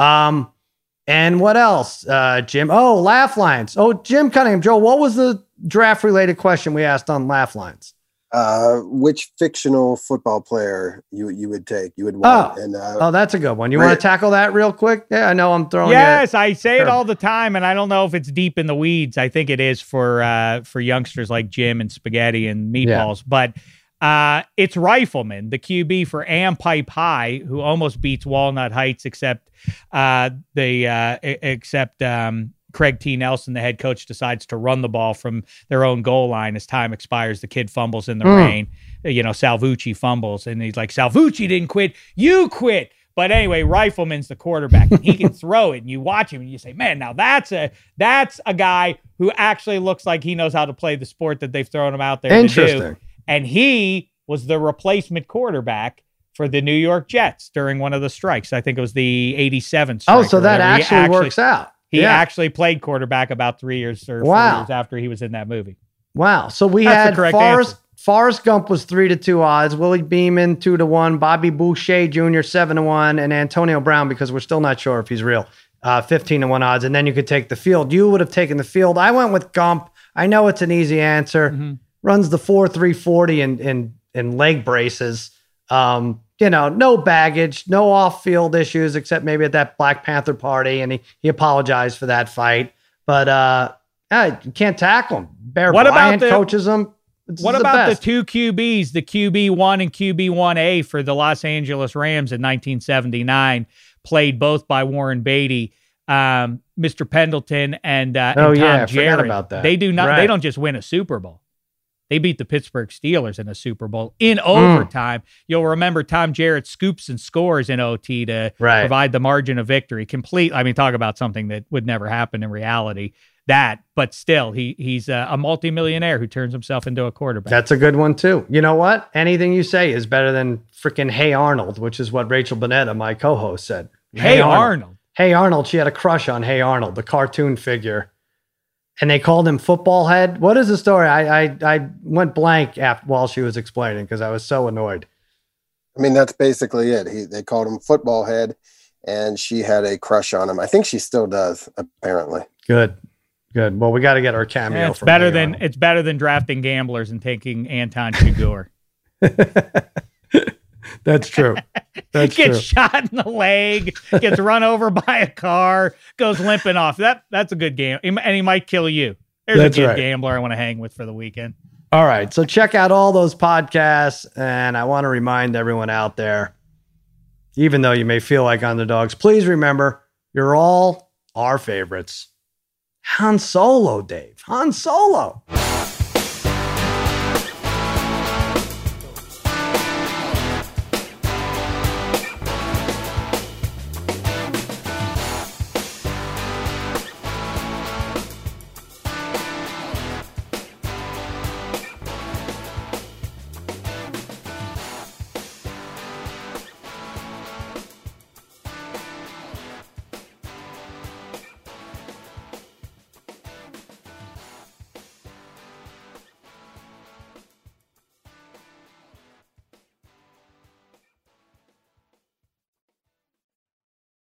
And what else, Jim? Oh, Laugh Lines. Oh, Jim Cunningham. Joe, what was the draft-related question we asked on Laugh Lines? Which fictional football player you would take? You would want. That's a good one. You want to tackle that real quick? Yeah, I know I'm throwing. Yes, I say it all the time, and I don't know if it's deep in the weeds. I think it is for youngsters like Jim and Spaghetti and Meatballs, but. It's Rifleman, the QB for Ampipe High, who almost beats Walnut Heights, except Craig T. Nelson, the head coach, decides to run the ball from their own goal line as time expires. The kid fumbles in the rain. Salvucci fumbles, and he's like, Salvucci didn't quit. You quit. But anyway, Rifleman's the quarterback, and he can throw it. And you watch him, and you say, man, now that's a guy who actually looks like he knows how to play the sport that they've thrown him out there to do. And he was the replacement quarterback for the New York Jets during one of the strikes. I think it was the 87th strike. Oh, so that actually works out. He actually played quarterback about 3 years or 4 years after he was in that movie. Wow. So we had Forrest Gump was 3-2 odds, Willie Beeman 2-1, Bobby Boucher Jr. 7-1, and Antonio Brown, because we're still not sure if he's real, 15-1 odds. And then you could take the field. You would have taken the field. I went with Gump. I know it's an easy answer. Mm-hmm. Runs the 4.340 in leg braces. No baggage, no off-field issues, except maybe at that Black Panther party, and he apologized for that fight. But you can't tackle him. Bear Bryant coaches him. What about the 2 QBs, the QB1 and QB1A for the Los Angeles Rams in 1979, played both by Warren Beatty, Mr. Pendleton, and Tom Jarrett. I forgot about that. They do not. Right. They don't just win a Super Bowl. They beat the Pittsburgh Steelers in a Super Bowl in overtime. You'll remember Tom Jarrett scoops and scores in OT to provide the margin of victory. Talk about something that would never happen in reality. But still, he's a multimillionaire who turns himself into a quarterback. That's a good one too. You know what? Anything you say is better than freaking Hey Arnold, which is what Rachel Bonetta, my co-host, said. Hey Arnold. Hey Arnold. She had a crush on Hey Arnold, the cartoon figure. And they called him Football Head. What is the story? I went blank while she was explaining because I was so annoyed. I mean, that's basically it. They called him Football Head, and she had a crush on him. I think she still does, apparently. Good. Well, we got to get our cameo. It's better than drafting gamblers and taking Anton Chigurh. That's true. Gets shot in the leg, gets run over by a car, goes limping off. That's a good game, and he might kill you. There's a good gambler I want to hang with for the weekend. All right, so check out all those podcasts, and I want to remind everyone out there, even though you may feel like underdogs, please remember you're all our favorites. Han Solo, Dave. Han Solo.